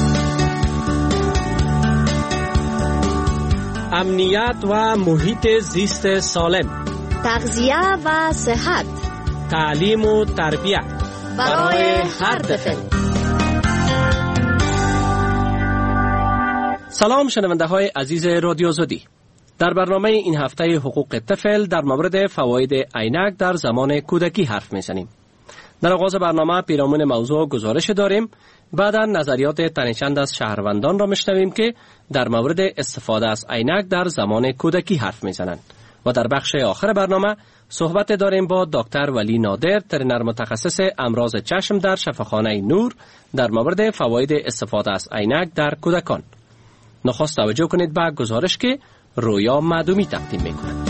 امنیت و محیط زیست سالم، تغذیه و صحت، تعلیم و تربیت برای هر طفل. سلام شنونده های عزیز رادیو آزادی. در برنامه این هفته حقوق طفل در مورد فواید عینک در زمان کودکی حرف میزنیم. در آغاز برنامه پیرامون موضوع گزارش داریم. بعدا نظریات تنش‌چند از شهروندان را میشنویم که در مورد استفاده از عینک در زمان کودکی حرف میزنند. و در بخش آخر برنامه صحبت داریم با دکتر ولی نادر، ترینر متخصص امراض چشم در شفاخانه نور در مورد فواید استفاده از عینک در کودکان. نخست توجه کنید به گزارش که رویا معدومی تقدیم می‌کند.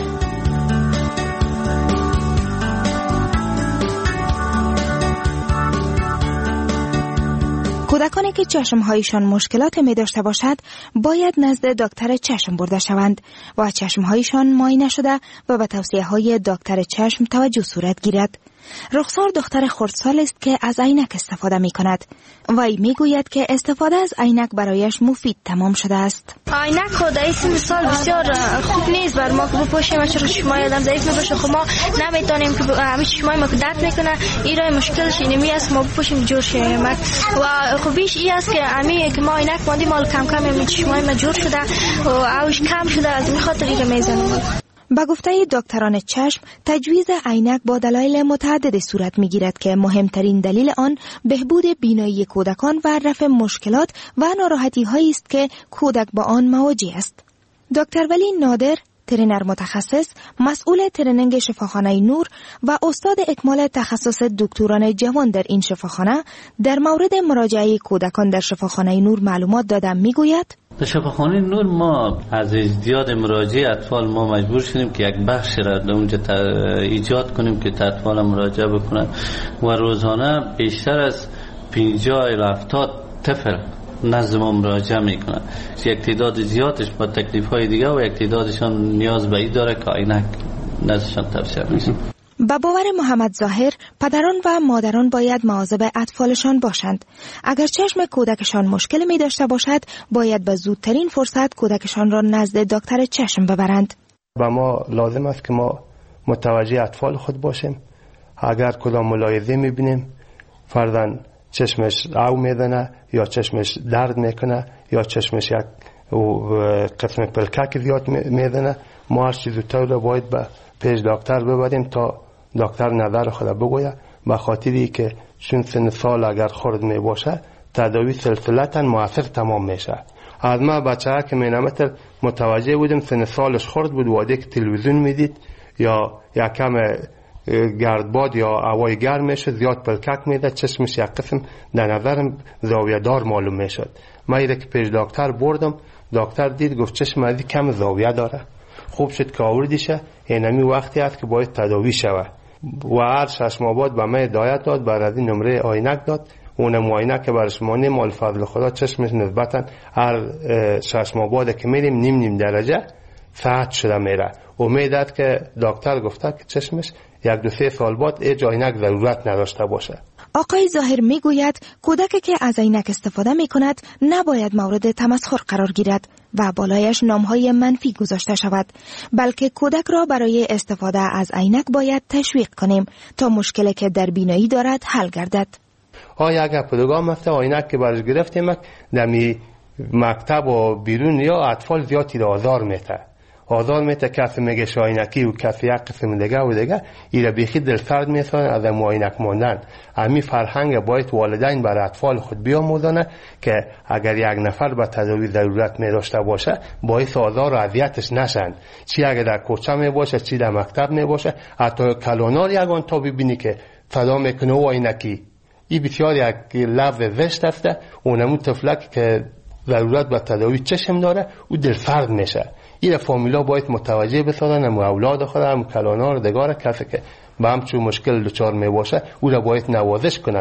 کودکانی که چشمهایشان مشکلات می داشته باشد باید نزد دکتر چشم برده شوند و چشمهایشان معاینه شده و به توصیه های دکتر چشم توجه صورت گیرد. رخسار دختر خردسال است که از عینک استفاده می کند. وی می گوید که استفاده از عینک برایش مفید تمام شده است. عینک خود این مثال بسیار خوب نیست بر ما که بپوشیم، چرا چشمای آدم ضعیف میباشه. خب ما نمیتونیم که همه چشمای ما که درد میکنه، این راه مشکلش اینمی است ما بپوشیم جور شیم. و خوبیش این است که همین که ما عینک ماندیم مال کم کم همین چشمای ما جور شده و اوش کم شده، از این خاطر این میزنیم. با گفته دکتران چشم، تجویز عینک با دلایل متعدد صورت میگیرد که مهمترین دلیل آن بهبود بینایی کودکان و رفع مشکلات و ناراحتی هایی است که کودک با آن مواجه است. دکتر ولی نادر، ترینر متخصص، مسئول ترینینگ شفاخانه نور و استاد اکمال تخصص دکتران جوان در این شفاخانه، در مورد مراجعه کودکان در شفاخانه نور معلومات دادم. میگوید در شفاخانه نور ما از ازدیاد مراجعه اطفال ما مجبور شدیم که یک بخش را در اونجا ایجاد کنیم که اطفال مراجعه بکنن و روزانه بیشتر از 50 الی 70 طفل نزد ما مراجعه میکنن. یک تعداد زیادش با تکلیف های دیگه و یک تعدادشان نیاز به این داره که عینک نزدشان توصیه میشه. با باور محمد ظاهر، پدران و مادران باید مواظب اطفالشان باشند. اگر چشم کودکشان مشکل می داشته باشد، باید به زودترین فرصت کودکشان را نزد دکتر چشم ببرند. و ما لازم است که ما متوجه اطفال خود باشیم. اگر کدام ملاحظه می بینیم فرضاً چشمش او میزنه یا چشمش درد میکنه یا چشمش یک قسم پلکک زیاد میزنه، ما هر چیز زودتر باید به پیش دکتر ببریم تا دکتر نظر خود بگوید. به خاطری که چون سن سال اگر خرد می باشه تداوی سلسلتا موثر تمام میشه. از ما بچه ها که مینامتر متوجه بودیم سن سالش خرد بود، واده که تلویزیون میدید یا یک کم گردباد یا هوای گرم میشد زیاد پلکک میده، چشمش یک قسم در نظرم زاویه دار معلوم میشد. من ایره که پیش دکتر بردم، دکتر دید گفت چشم ازی کم زاویه داره. خوب شد که آوردیشه، اینمی وقتی است که باید تداوی شود و هر 6 ماه بعد به من هدایت داد، بعد از این نمره عینک داد. اونم عینک که برش مانه مال فضل خدا چشمش نسبتا هر 6 ماه بعد که میریم نیم درجه ساعت شده میره. امید است که دکتر گفته که چشمش 1-2-3 سال بعد عینک ضرورت نداشته باشه. آقای ظاهر میگوید کودکی که از عینک استفاده میکند نباید مورد تمسخر قرار گیرد و بالایش نامهای منفی گذاشته شود، بلکه کودک را برای استفاده از عینک باید تشویق کنیم تا مشکلی که در بینایی دارد حل گردد. اگر پدرگاه مفته عینک که برش گرفتیم دمی مکتب و بیرون یا اطفال زیادی را آزار میته کسی میگه عینکی و کسی یک قسم دیگه و دیگه ایره بیخی دلسرد میسازن از عینک ماندن. امی فرهنگ باید والدین برای اطفال خود بیاموزانه که اگر یک نفر به تداوی ضرورت می داشته باشه باعث آزار و اذیتش نشن، چی اگر در کوچه می باشه چی در مکتب می باشه. حتی کلانار یگان تا ببینی که صدا میکنه و عینکی، این بسیار یک لفظ زشت است. اونمون طفلک که ضرورت به تداوی چشم داره او دلسرد میشه. این فامیلا باید متوجه بسازن، هم اولاد خود هم کلانار دگار کسی که به همچون مشکل دچار می باشه او را باید نوازش کنند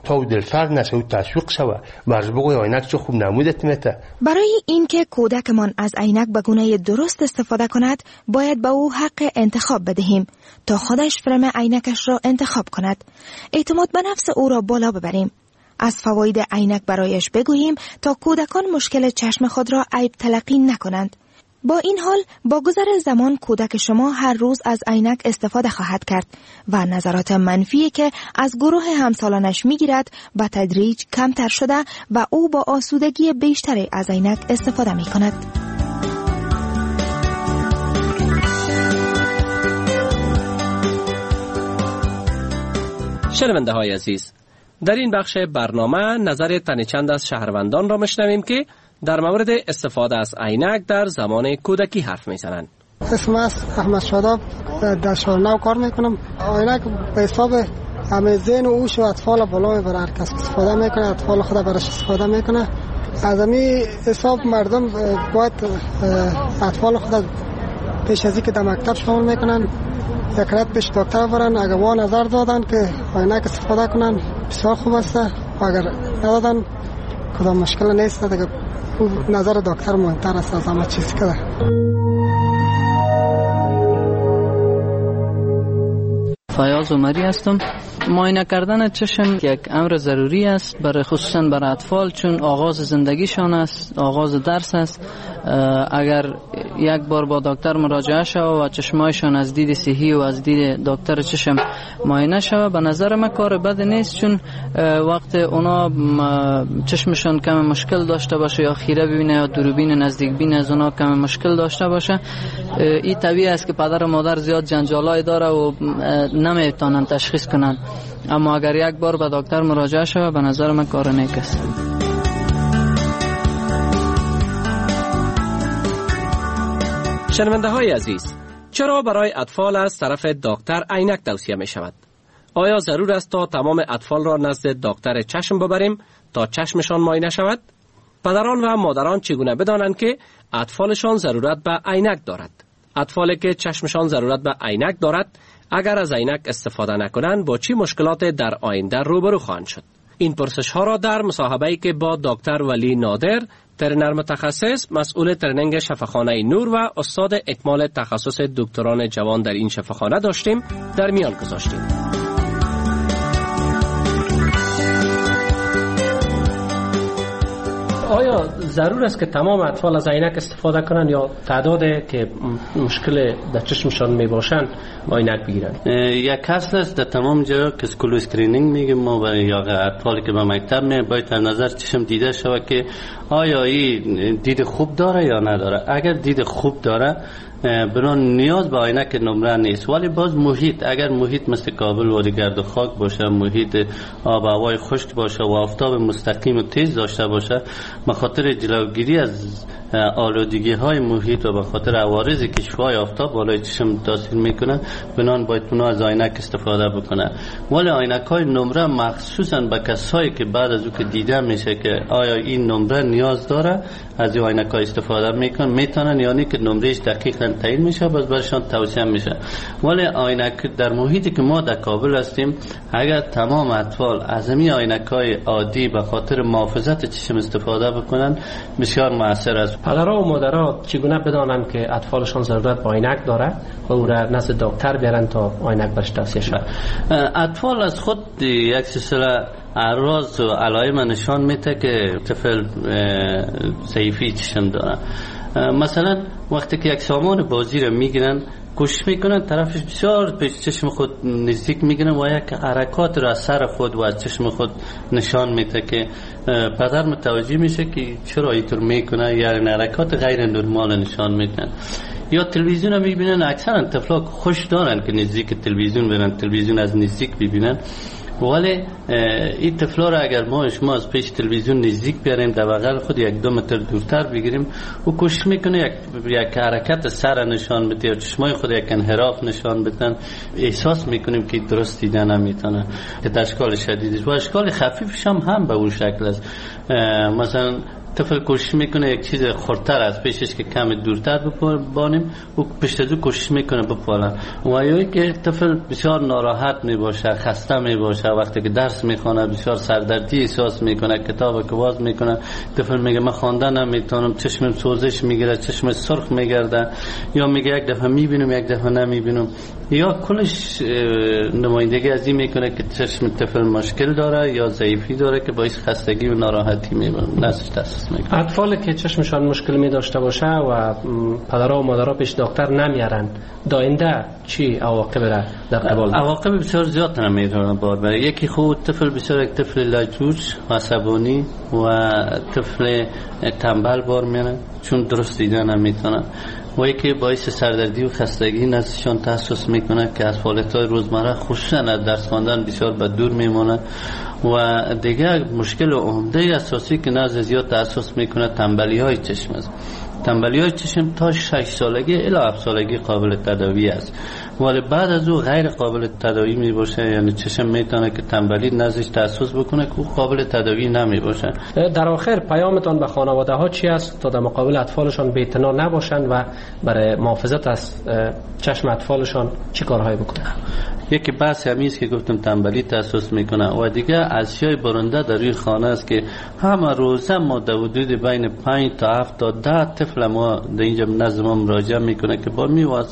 تا دلسرد نشه و تشویق شوه برش بگوی عینک چه خوب نمودت میته. برای اینکه کودکمان از عینک به گونه درست استفاده کند باید به او حق انتخاب بدهیم تا خودش فرم عینکش را انتخاب کند. اعتماد به نفس او را بالا ببریم. از فواید عینک برایش بگوییم تا کودکان مشکل چشم خود را عیب تلقی نکنند. با این حال با گذر زمان کودک شما هر روز از عینک استفاده خواهد کرد و نظرات منفی که از گروه همسالانش میگیرد به تدریج کمتر شده و او با آسودگی بیشتری از عینک استفاده می کند. شنونده های عزیز، در این بخش برنامه نظر تن چند از شهروندان را میشنویم که در مورد استفاده از عینک در زمان کودکی حرف میزنند. اسم است احمد شاداب، در شهرنو کار میکنم. عینک به حساب همه ذهن و هوش و اطفال بالا میبره. هر کس استفاده میکنه، اطفال خود براش استفاده میکنه. از همین حساب مردم باید اطفال خود پیش از اینکه در مکتب شامل میکنن یک رات پیش دکتر برن. اگر وا نظر دادن که عینک استفاده کنن بسیار خوب است، اگر ندادن کدام مشکل نیست. دیگه نظر دکتر مهمتر است از همه چیز که. فیاض عمری هستم. معاینه کردن چشم یک امر ضروری است برای خصوصا برای اطفال، چون آغاز زندگیشان است، آغاز درس است. اگر یک بار با دکتر مراجعه شود و چشمایشان از دید صحی و از دید دکتر چشم معاینه شود، به نظر من کار بد نیست، چون وقت اونا چشمشان کم مشکل داشته باشه یا خیره ببینه یا دوربین نزدیک بین از اونا کم مشکل داشته باشه، این طبیعی است که پدر و مادر زیاد جنجالای داره و نمیتونن تشخیص کنن. اما اگر یک بار به دکتر مراجعه شود به نظر من کار نیک است. شنونده های عزیز، چرا برای اطفال از طرف دکتر عینک توصیه می شود؟ آیا ضرور است تا تمام اطفال را نزد دکتر چشم ببریم تا چشمشان معاینه شود؟ پدران و مادران چگونه بدانند که اطفالشان ضرورت به عینک دارد؟ اطفالی که چشمشان ضرورت به عینک دارد اگر از عینک استفاده نکنند با چی مشکلات در آینده روبرو خواهند شد؟ این پرسش ها را در مصاحبه‌ای که با دکتر ولی نادر، ترینر متخصص مسئول ترنینگ شفاخانه نور و استاد اکمال تخصص دکتران جوان در این شفاخانه داشتیم در میان گذاشتیم. آیا ضرور است که تمام اطفال از عینک استفاده کنند یا تعدادی که مشکل در چشمشان می باشند با عینک بگیرند؟ یک اصل است در تمام جا که اسکول اسکرینینگ میگیم ما برای یا اطفالی که به مکتب می باید در نظر چشم دیده شود که آیا این دید خوب داره یا نداره. اگر دید خوب داره برای نیاز به عینک نمره نیست، ولی باز محیط، اگر محیط مثل کابل و گرد و خاک باشه، محیط آب و هوای خشک باشه و آفتاب مستقیم و تیز داشته باشه، به خاطر جلوگیری از آلودگی های محیط و به خاطر عوارضی که شعاع آفتاب بالای چشم تاثیر میکنه، بنان باید اونا از عینک استفاده بکنه. ولی عینک های نمره مخصوصا به کسایی که بعد از او که دیده میشه که آیا این نمره نیاز داره، از این عینک های استفاده میتونن، یعنی که نمرهش دقیقاً تعیین میشه، باز برشان توصیه میشه. ولی عینک در محیطی که ما در کابل هستیم، اگر تمام اطفال از همین عینک های عادی به خاطر محافظت چشم استفاده بکنن، بسیار مؤثر است. پدرها و مادرها چگونه بدانند که اطفالشان ضرورت به عینک داره و او را نزد دکتر بیارن تا عینک برش توصیه شود؟ اطفال از خود یک سلسله اعراض و علائم نشان میده که طفل ضعیفی چشم داره. مثلا وقتی که یک سامان بازی رو میگیرن، کوشش میکنن طرفش بسیار به چشم خود نزدیک میگیرن و یک حرکات را از سر خود و از چشم خود نشان میده که پدر متوجه میشه که چرا اینطور میکنه، یعنی حرکات غیر نرمال نشان میدن. یا تلویزیون رو میبینن، اکثرا طفلا خوش دارن که نزدیک تلویزیون برن، تلویزیون از نزدیک ببینن. ولی این طفلا را اگر ما از پیش تلویزیون نزدیک بیاریم، در بغل خود 1-2 متر دورتر بگیریم و کوشش میکنه یک حرکت سر نشان بده یا چشمای خود یک انحراف نشان بدن، احساس میکنیم که درست دیدن نمیتونه، که در اشکال شدیدش و اشکال خفیفش هم به اون شکل است. مثلا طفل کوشش میکنه یک چیز خردتر از پیشش که کم دورتر ببانیم و پشت از او کوشش میکنه بپالن. و یا که طفل بسیار ناراحت میباشه، خسته میباشه، وقتی که درس میخونه بسیار سردردی احساس میکنه، کتاب که باز میکنه طفل میگه من خواندن نمیتونم، چشمم سوزش میگیره، چشم سرخ میگرده، یا میگه یک دفعه میبینم یک دفعه نمیبینم، یا کلش نمایندگی از این میکنه که چشم طفل مشکل داره یا ضعیفی داره که باعث خستگی و ناراحتی میشه. اطفالی که چشمشان مشکل می داشته باشه و پدرها و مادرها پیش دکتر نمیارن، داینده چی عواقب را در قبال؟ عواقب بسیار زیاد نمیتونه بار بره. یکی خود طفل بسیار یک طفل لاجوج و عصبانی و طفل تنبل بار میاره چون درست دیدن نمیتونه، و یکی باعث سردردی و خستگی نزدشان تحسس میکنه که از فعالیت‌های روزمره خصوصا از درس خواندن بسیار به دور میمونه. و دیگه مشکل عمده اساسی که نزد زیاد تحسس میکنه تنبلی های چشم است. تنبلی های چشم تا 6 سالگی الی 7 سالگی قابل تداوی است، ولی بعد از او غیر قابل تداوی می باشه. یعنی چشم میتونه که تنبلی نزدش تحسس بکنه که قابل تداوی نمی باشه. در آخر پیامتان به خانواده ها چی است تا در مقابل اطفالشان بی‌اعتنا نباشند و برای محافظت از چشم اطفالشان چی کارهایی بکنند؟ یکی بحث همیست که گفتم تنبلی تحسس میکنه، و دیگه اشیای برنده در روی خانه است که همه روزه ما حدود بین 5 تا 7 تا 10 طفل ما در اینجا نزد ما مراجعه میکنه که با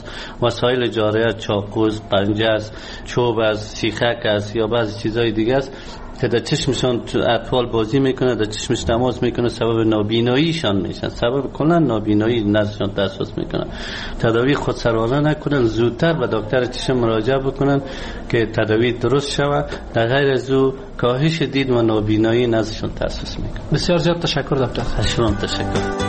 وسایل جاریه، چاقوز، پنجه است، چوب است، سیخک است یا بعضی چیزهای دیگه است که در چشمشان اطفال بازی میکنه، در چشمش نماز میکنه، سبب نابیناییشان میشن، سبب کلا نابینایی نزدشان تحسس میکنه. تداوی خودسرانه نکنن، زودتر به دکتر چشم مراجعه بکنن که تداوی درست شود، در غیر از او کاهش دید و نابینایی نزدشان تحسس میکنه. بسیار زیاد تشکر دکتر. شما تشکر.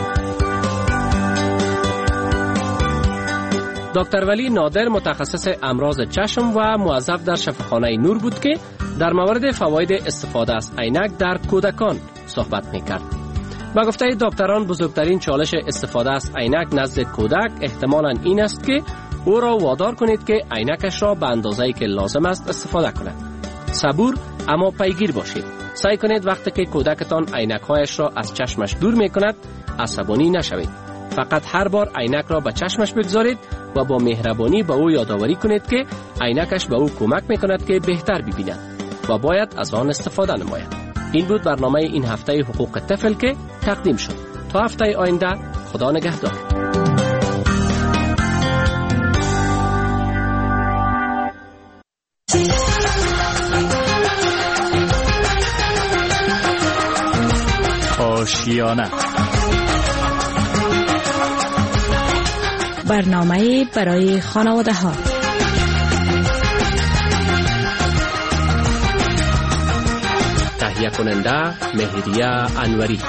دکتر ولی نادر متخصص امراض چشم و موظف در شفاخانه نور بود که در مورد فواید استفاده از عینک در کودکان صحبت میکرد. با گفته دکتران بزرگترین چالش استفاده از عینک نزد کودک احتمالاً این است که او را وادار کنید که عینکش را به اندازه‌ای که لازم است استفاده کند. صبور اما پیگیر باشید. سعی کنید وقتی که کودکتان عینک‌هایش را از چشمش دور میکند عصبانی نشوید. فقط هر بار عینک را به چشمش بگذارید و با مهربانی به او یادآوری کنید که عینکش به او کمک میکند که بهتر ببیند و باید از آن استفاده نماید. این بود برنامه این هفته حقوق طفل که تقدیم شد. تا هفته آینده، خدا نگهدار. آشیانه، برنامه برای خانواده ها. تهیه کننده مهریه انوری.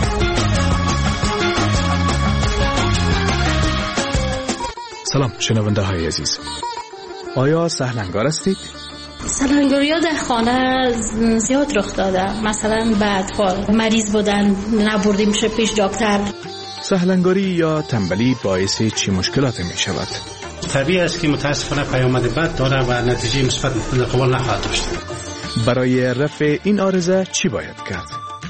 سلام شنونده های عزیز، آیا سهلنگار هستید؟ سهلنگاری ها در خانه زیاد رخ داده، مثلا به اطفال مریض بودن نبردیم میشه پیش دکتر. سهلنگاری یا تنبلی باعث چی مشکلات می شود؟ طبیعی است که متاسفانه پیامد بد داره و نتیجه مثبت قبول نخواهد داشت. برای رفع این عارضه چی باید کرد؟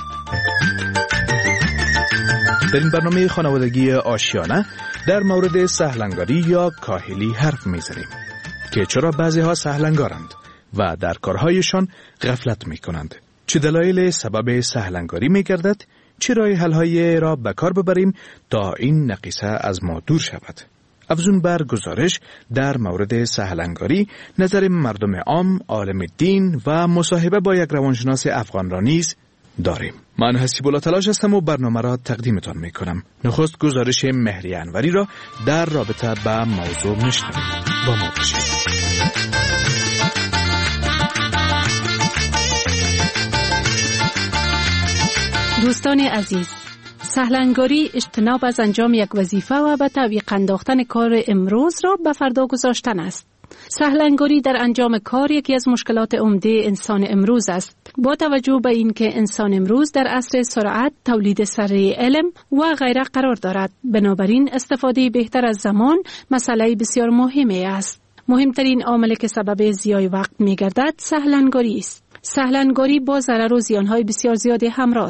در این برنامه خانوادگی آشیانه در مورد سهلنگاری یا کاهلی حرف میزنیم که چرا بعضی ها سهلنگارند و در کارهایشان غفلت می کنند. چه دلایل سبب سهلنگاری می گردد؟ چه راه حل‌هایی را به کار ببریم تا این نقیصه از ما دور شود؟ افزون بر گزارش در مورد سهلنگاری، نظر مردم عام، عالم دین و مصاحبه با یک روانشناس افغان را نیز داریم. من حسیب الله تلاش هستم و برنامه را تقدیمتان می کنم. نخست گزارش مهریه انوری را در رابطه با موضوع میشنویم. با ما باشید. دوستان عزیز، سهلنگاری اجتناب از انجام یک وظیفه و به تعویق انداختن کار امروز را به فردا گذاشتن است. سهلنگاری در انجام کار یکی از مشکلات عمده انسان امروز است. با توجه به اینکه انسان امروز در عصر سرعت، تولید سریع علم و غیره قرار دارد، بنابراین استفاده بهتر از زمان مسئله بسیار مهمی است. مهمترین عامل که سبب ضیاع وقت می‌گردد سهلنگاری است. سهلنگاری با ضرر و زیان‌های بسیار زیادی همراه است.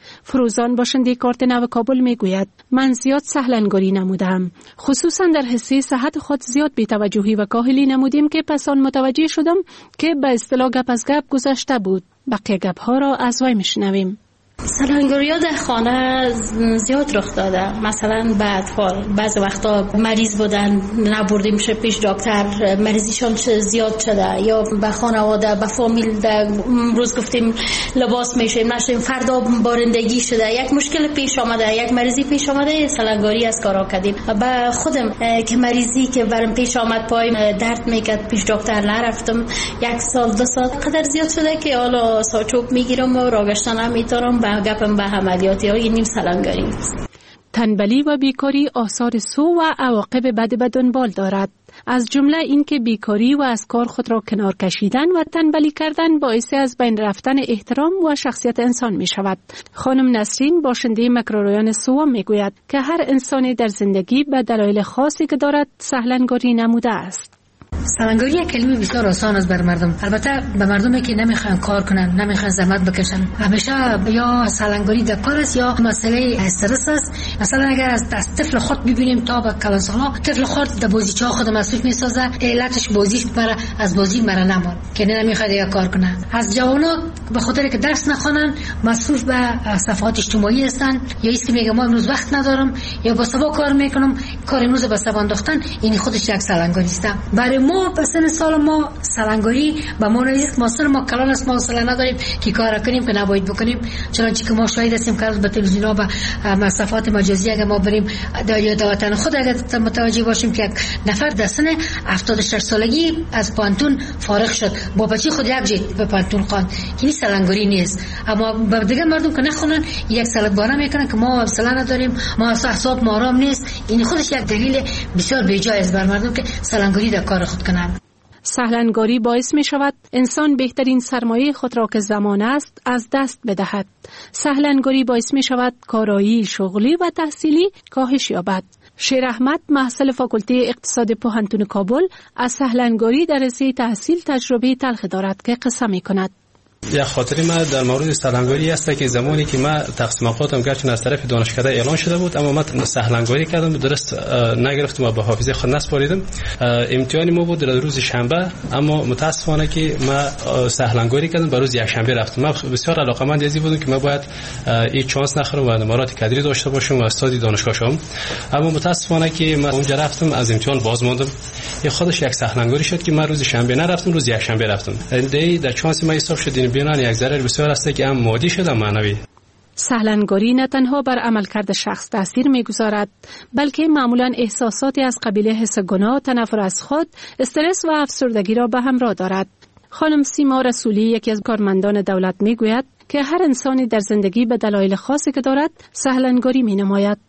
فروزان باشنده کارت نو کابل میگوید من زیاد سهلنگاری نمودم، خصوصا در حصه صحت خود زیاد بی‌توجهی و کاهلی نمودیم که پس آن متوجه شدم که به اصطلاح گپ از گپ گذشته بود. بقیه گپ ها را از وی میشنویم. سهلنگاری ها در خانه زیاد رخ داده. مثلا به اطفال بعض وقتا مریض بودن نبردیم پیش دکتر، مریضیشان زیاد شده، یا به خانواده به فامیل روز گفتیم لباس میشیم نشیم، فردا بارندگی شده، یک مشکل پیش آمده، یک مریضی پیش آمده، سهلنگاری از کارا کردیم. به خودم که مریضی که برام پیش آمد پایم درد میکرد پیش دکتر نرفتم، 1 سال 2 سال قدر زیاد شده که حالا ساچوب میگیرم و راگشتن نمیتونم گپم به عملیاتی های نیم سهلنگاری است. تنبلی و بیکاری آثار سو و عواقب بد به دنبال دارد. از جمله اینکه بیکاری و از کار خود را کنار کشیدن و تنبلی کردن باعث از بین رفتن احترام و شخصیت انسان می شود. خانم نسرین باشنده مکروریان سو می گوید که هر انسانی در زندگی به دلایل خاصی که دارد سهلنگاری نموده است. سهلنگاری یک کلمه بسیار آسان است بر مردم، البته به مردمی که نمیخوان کار کنن، نمیخوان زحمت بکشن، همیشه یا سهلنگاری در کار است یا مسئله استرس است. مثلا اگر از طفل خود ببینیم تا به کلانسالا، طفل خود در بازیچه خود مصروف میسازه، علتش بازیش برای از بازی مرا نمان که نمیخواد یا کار کنه. از جوانا به خاطر که درس نخوانن مصروف به صفحات اجتماعی هستن، یا ایست که میگه ما امروز وقت ندارم یا با سبا کار میکنم، کار امروز به سبا انداختن، این خودش یک سهلنگاری است. برای ما پسن سال ما سهلنگاری به ما نیست، ما کلان است، ما حوصله نداریم که کار کنیم که نباید بکنیم، چنانچه که ما شاهد هستیم که به تلویزیون‌ها و صفحات مجازی اگر ما بریم در وطن خود اگر متوجه باشیم که یک نفر در سن 76 سالگی از پانتون فارغ شد، با بچه خود یک جیت به پانتون خواند، این سهلنگاری نیست. اما به دیگه مردم که نخونن یک سالت باره میکنن که ما حوصله نداریم، ما اعصاب ما آرام نیست، این خودش یک دلیل بسیار بی‌جای است بر مردم که سهلنگاری در کار خود کنند. سهلنگاری باعث می شود انسان بهترین سرمایه خود را که زمان است از دست بدهد. سهلنگاری باعث می شود کارایی شغلی و تحصیلی کاهش یابد. شیر احمد محصل فاکولته اقتصاد پوهنتون کابل از سهلنگاری در رشته تحصیل تجربه تلخ دارد که قصه می کند. یک خاطری ما در مورد سهلنگاری است که زمانی که ما تقسیم اوقاتم گرچه از طرف دانشکده اعلان شده بود، اما من سهلنگاری کردم، درست نگرفتم و به حافظه خود نسپاریدم. امتحان ما بود در روز شنبه، اما متاسفانه که ما سهلنگاری کردم به روز یک شنبه رفتم. من بسیار علاقه‌مند ازی بودم که ما باید این چانس نخورم و نمرات کادری داشته باشم و استاد دانشگاه شوم، اما متاسفانه که من اونجا رفتم از امتحان باز ماندم. این خودش یک سهلنگاری شد که من روز شنبه نرفتم، روز یک شنبه رفتم. در چانس ما حساب شد بیان یک ضرر بسیار است که هم مادی شده معنوی. سهلنگاری نه تنها بر عملکرد شخص تاثیر میگذارد، بلکه معمولا احساساتی از قبیل حس گناه، تنفر از خود، استرس و افسردگی را به همراه دارد. خانم سیما رسولی یکی از کارمندان دولت میگوید که هر انسانی در زندگی به دلایل خاصی که دارد سهلنگاری مینماید.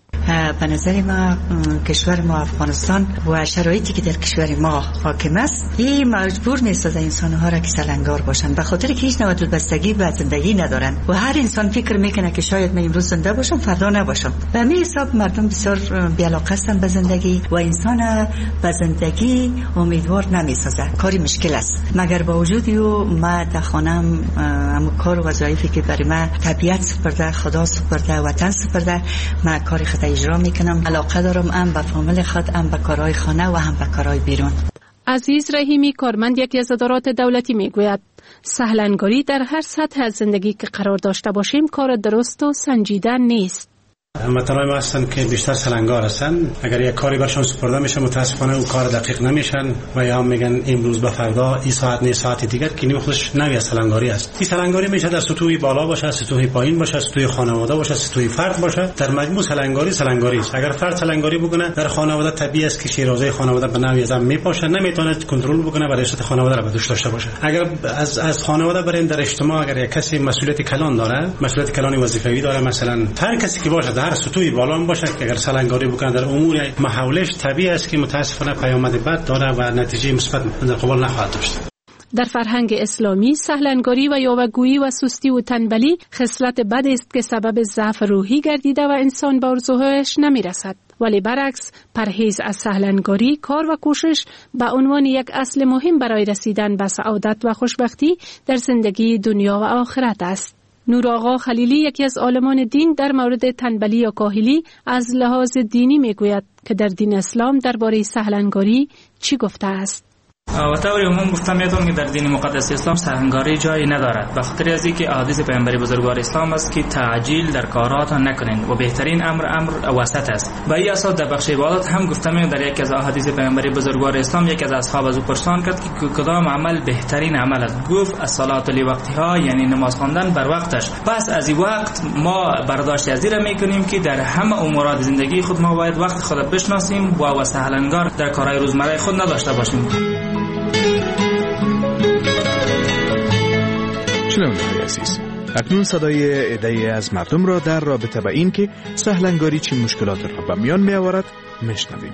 به نظر ما کشور ما افغانستان و شرایطی که در کشور ما حاکم است، این مجبور می‌سازه انسان‌ها را که سهلنگار باشند، به خاطر که هیچ نوع بستگی به زندگی ندارند و هر انسان فکر میکنه که شاید من امروز زنده باشم فردا نباشم. به همین حساب مردم بسیار بی‌علاقه هستند به زندگی و انسان به زندگی امیدوار نمی‌سازه. کاری مشکل است، مگر با وجود او ما در خانه‌ام هم کار و وظایفی که برای ما طبیعت سپرده، خدا سپرده، وطن سپرده، ما کاری اجرا میکنم. علاقه دارم هم به فامیل خود، هم به کارهای خانه و هم به کارهای بیرون. عزیز رحیمی کارمند یکی از ادارات دولتی میگوید سهلنگاری در هر سطح از زندگی که قرار داشته باشیم کار درست و سنجیده نیست. هموطنان ما هستن که بیشتر سهلنگار هستن. اگر یک کاری برشان سپرده میشه متاسفانه اون کار دقیق نمیشن و یا میگن امروز به فردا این ساعت نه ساعت دیگر که این خودش نوی سهلنگاری است. این سهلنگاری میشه در سطوح بالا باشه، سطوح پایین باشه، سطوح خانواده باشه، سطوح فرد باشه. در مجموع سهلنگاری است. اگر فرد سهلنگاری بکنه در خانواده طبیعی است که شیرازه خانواده به نوی زم میپاشه، نمیتونه کنترل بکنه و رئیس خانواده را به دوش داشته باشه. اگر از خانواده بریم در اجتماع، اگر یک کسی مسئولیت کلان داره، مسئولیت کلانی وظیفه‌ای داره، مثلا هر کسی که باشه در سطوحی بالا باشه که اگر سهلنگاری بکنه در امور محاولش طبیعی است که متاسفانه پیامد بد داره و نتیجه مثبت در قبال نخواهد داشت. در فرهنگ اسلامی سهلنگاری و یاوه‌گویی و سستی و تنبلی خصلت بد است که سبب ضعف روحی گردیده و انسان به آرزوهایش نمیرسد. ولی برعکس پرهیز از سهلنگاری، کار و کوشش به عنوان یک اصل مهم برای رسیدن به سعادت و خوشبختی در زندگی دنیا و آخرت است. نور آقا خلیلی یکی از عالمان دین در مورد تنبلی یا کاهلی از لحاظ دینی میگوید که در دین اسلام درباره سهلنگاری چی گفته است. و طور عموم گفتم میتونم که در دین مقدس اسلام سهلنگاری جایی ندارد، به خاطر از اینکه احادیث پیامبر بزرگوار اسلام است که تعجیل در کارات نکنید و بهترین امر وسط است. و این اساس در بخش عبادات هم گفتم در یکی از احادیث پیامبر بزرگوار اسلام یکی از اصحاب از او پرسان کرد که کدام عمل بهترین عمل است. گفت الصلاه لوقتها، یعنی نماز خواندن بر وقتش. پس از این وقت ما برداشت از این میکنیم که در همه امورات زندگی خود ما باید وقت خود بشناسیم و سهلنگار در کارهای روزمره خود نداشته باشیم. شنوندگان عزیز، اکنون صدای عده‌ای از مردم را در رابطه با این که سهلنگاری چه مشکلات را به میان می آورد میشنویم.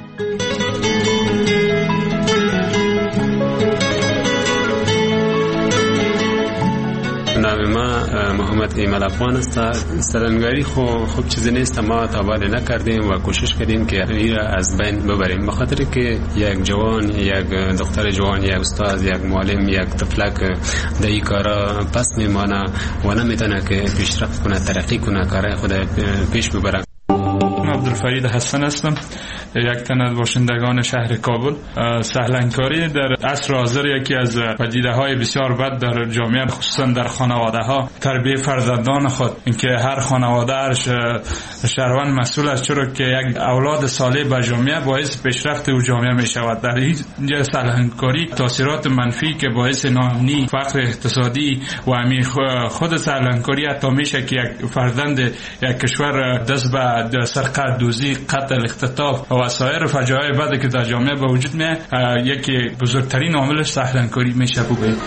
نام ما محمد ایمل افغان است. سهلنگاری خوب چیزی نیست، ما تا حالا نکردیم و کوشش کردیم که این را از بین ببریم، به خاطر که یک جوان، یک دختر جوان، یک استاد، یک معلم، یک طفلک در این کارا پس میمانه و نمیتونه که پیشرفت کنه، ترقی کنه، کارهای خود پیش ببره. عبدالفرید حسن هستم، یک تن از باشندگان شهر کابل. سهلنگاری در عصر حاضر یکی از پدیده‌های بسیار بد در جامعه، خصوصا در خانواده‌ها. تربیت فرزندان خود، اینکه هر خانواده شهروند مسئول است، چرا که یک اولاد صالح به جامعه باعث پیشرفت او جامعه می شود. در اینجا سهلنگاری تاثیرات منفی که باعث ناامنی، فقر اقتصادی و همین خود سهلنگاری حتی میشه که یک فرزند یک کشور دست به سرقت، دزدی، قتل، اختطاف و سایر فجایع بعد که در جامعه به وجود میاد، یکی بزرگترین عاملش سهلنگاری میشه بگوییم.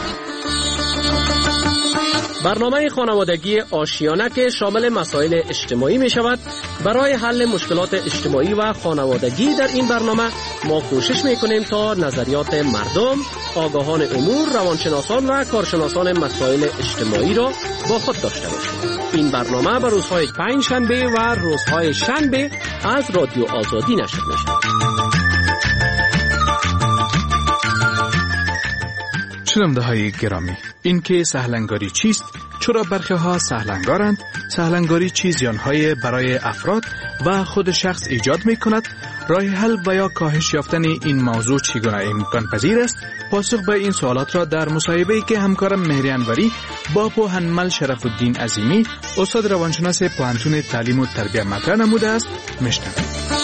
برنامه خانوادگی آشیانه که شامل مسائل اجتماعی می شود. برای حل مشکلات اجتماعی و خانوادگی در این برنامه ما کوشش می کنیم تا نظریات مردم، آگاهان امور، روانشناسان و کارشناسان مسائل اجتماعی را با خود داشته باشیم. این برنامه به روزهای پنجشنبه و روزهای شنبه از رادیو آزادی نشر می شود. شنونده‌های گرامی، این که سهلنگاری چیست، چرا برخی ها سهلنگارند، سهلنگاری چه زیان‌های برای افراد و خود شخص ایجاد می‌کند، راه حل و یا کاهش یافتن این موضوع چگونه امکان پذیر است، پاسخ به این سوالات را در مصاحبه‌ای که همکارم مهری انوری با پوهنمل شرف الدین عظیمی، استاد روانشناس پوهنتون تعلیم و تربیت مطرح نموده است میشنویم.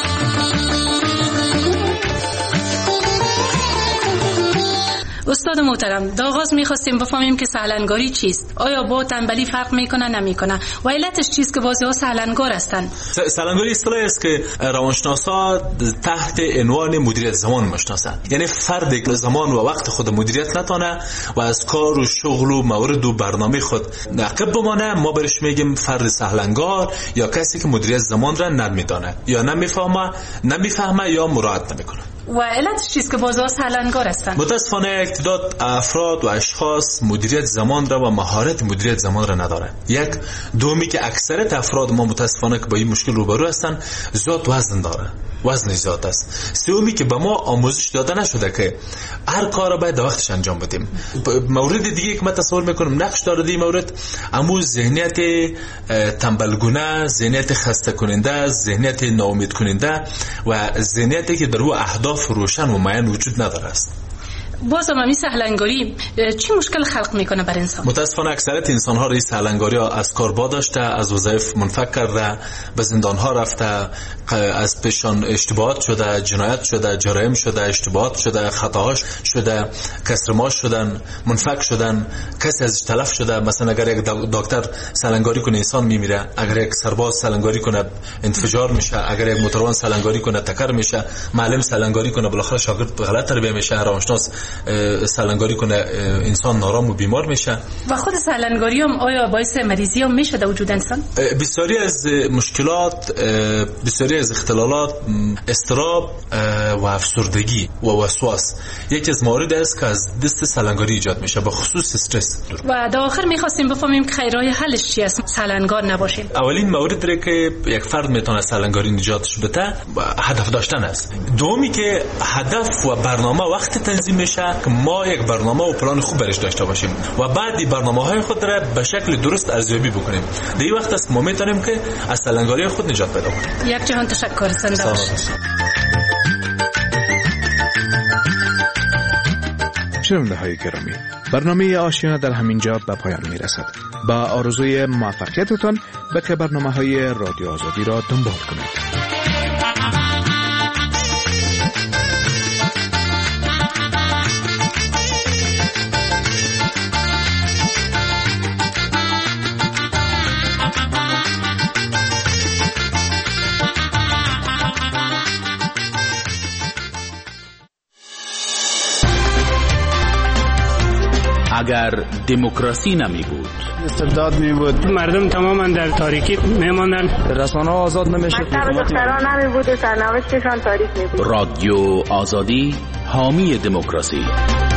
استاد محترم، در آغاز می‌خواستیم بفهمیم که سهلنگاری چیست. آیا با تنبلی فرق میکنه نمیکنه و علتش چیست که بعضی‌ها سهلنگار هستند؟ سهلنگاری اصطلاحی است که روانشناسا تحت عنوان مدیریت زمان میشناسند. یعنی فردی که زمان و وقت خود مدیریت نتونه و از کار و شغل و مورد و برنامه خود عقب بمانه، ما برش میگیم فرد سهلنگار یا کسی که مدیریت زمان را نمیدانه یا نمیفهمه یا مراعات نمیکنه. و علتش چیست که بعضی‌ها سهلنگار هستند؟ متاسفانه تعداد افراد و اشخاص مدیریت زمان را و مهارت مدیریت زمان را ندارند. یک دومی که اکثریت افراد ما متاسفانه که با این مشکل روبرو هستند، زیاد وزن داره، وزن زیاد است. سومی که به ما آموزش داده نشده که هر کار را باید در وقتش انجام بدیم. مورد دیگه که من تصور میکنم نقش داره این مورد، امو ذهنیت تنبلگونه، ذهنیت خسته کننده، ذهنیت ناامید کننده و ذهنیتی که در او اهداف روشن و معین وجود نداره است. باز هم سهلنگاری چی مشکل خلق میکنه بر انسان؟ متاسفانه اکثریت انسان ها این سهلنگاری ها از کار با داشته، از وظایف منفک کرده، به زندان ها رفته، از پیشان اشتباهات شده، جنایت شده، جرایم شده، اشتباهات شده، خطاهاش شده، کسر ماش شدن، منفک شدن، کسی ازش تلف شده. مثلا اگر یک دکتر سهلنگاری کنه انسان میمیره، اگر یک سرباز سهلنگاری کنه انفجار میشه، اگر یک موتروان سهلنگاری کنه تکر میشه، معلم سهلنگاری کنه بالاخره شاگرد غلط تربیت میشه، روانشناس سهلنگاری کنه انسان نارام و بیمار میشه. و خود سهلنگاری هم آیا باعث مریضی هم میشه در وجود انسان؟ بسیاری از مشکلات، بسیاری از اختلالات، اضطراب و افسردگی و وسواس یکی از موارد است که از دست سهلنگاری ایجاد میشه، به خصوص استرس. و در آخر میخواستیم بفهمیم که خیرهای حلش چی است سهلنگار نباشیم. اولین موردی که یک فرد میتونه سهلنگاری نجاتش بده هدف داشتن است. دومی که هدف و برنامه وقت تنظیم میشه میشه که ما یک برنامه و پلان خوب برش داشته باشیم و بعد برنامه‌های خود را به شکل درست ارزیابی بکنیم. در این وقت است ما میتونیم که از سلنگاری خود نجات پیدا کنیم. یک جهان تشکر. زنده باشید. شنونده‌های گرامی، برنامه آشیانه در همین جا به پایان میرسد. با آرزوی موفقیتتان به که برنامه‌های رادیو آزادی را دنبال کنید. اگر دموکراسی نمی بود، استبداد می بود، مردم تماما در تاریکی می ماندن، رسانه آزاد نمیشد، دختران نمی بود و سرنوشتشان تاریک می بود. رادیو آزادی حامی دموکراسی.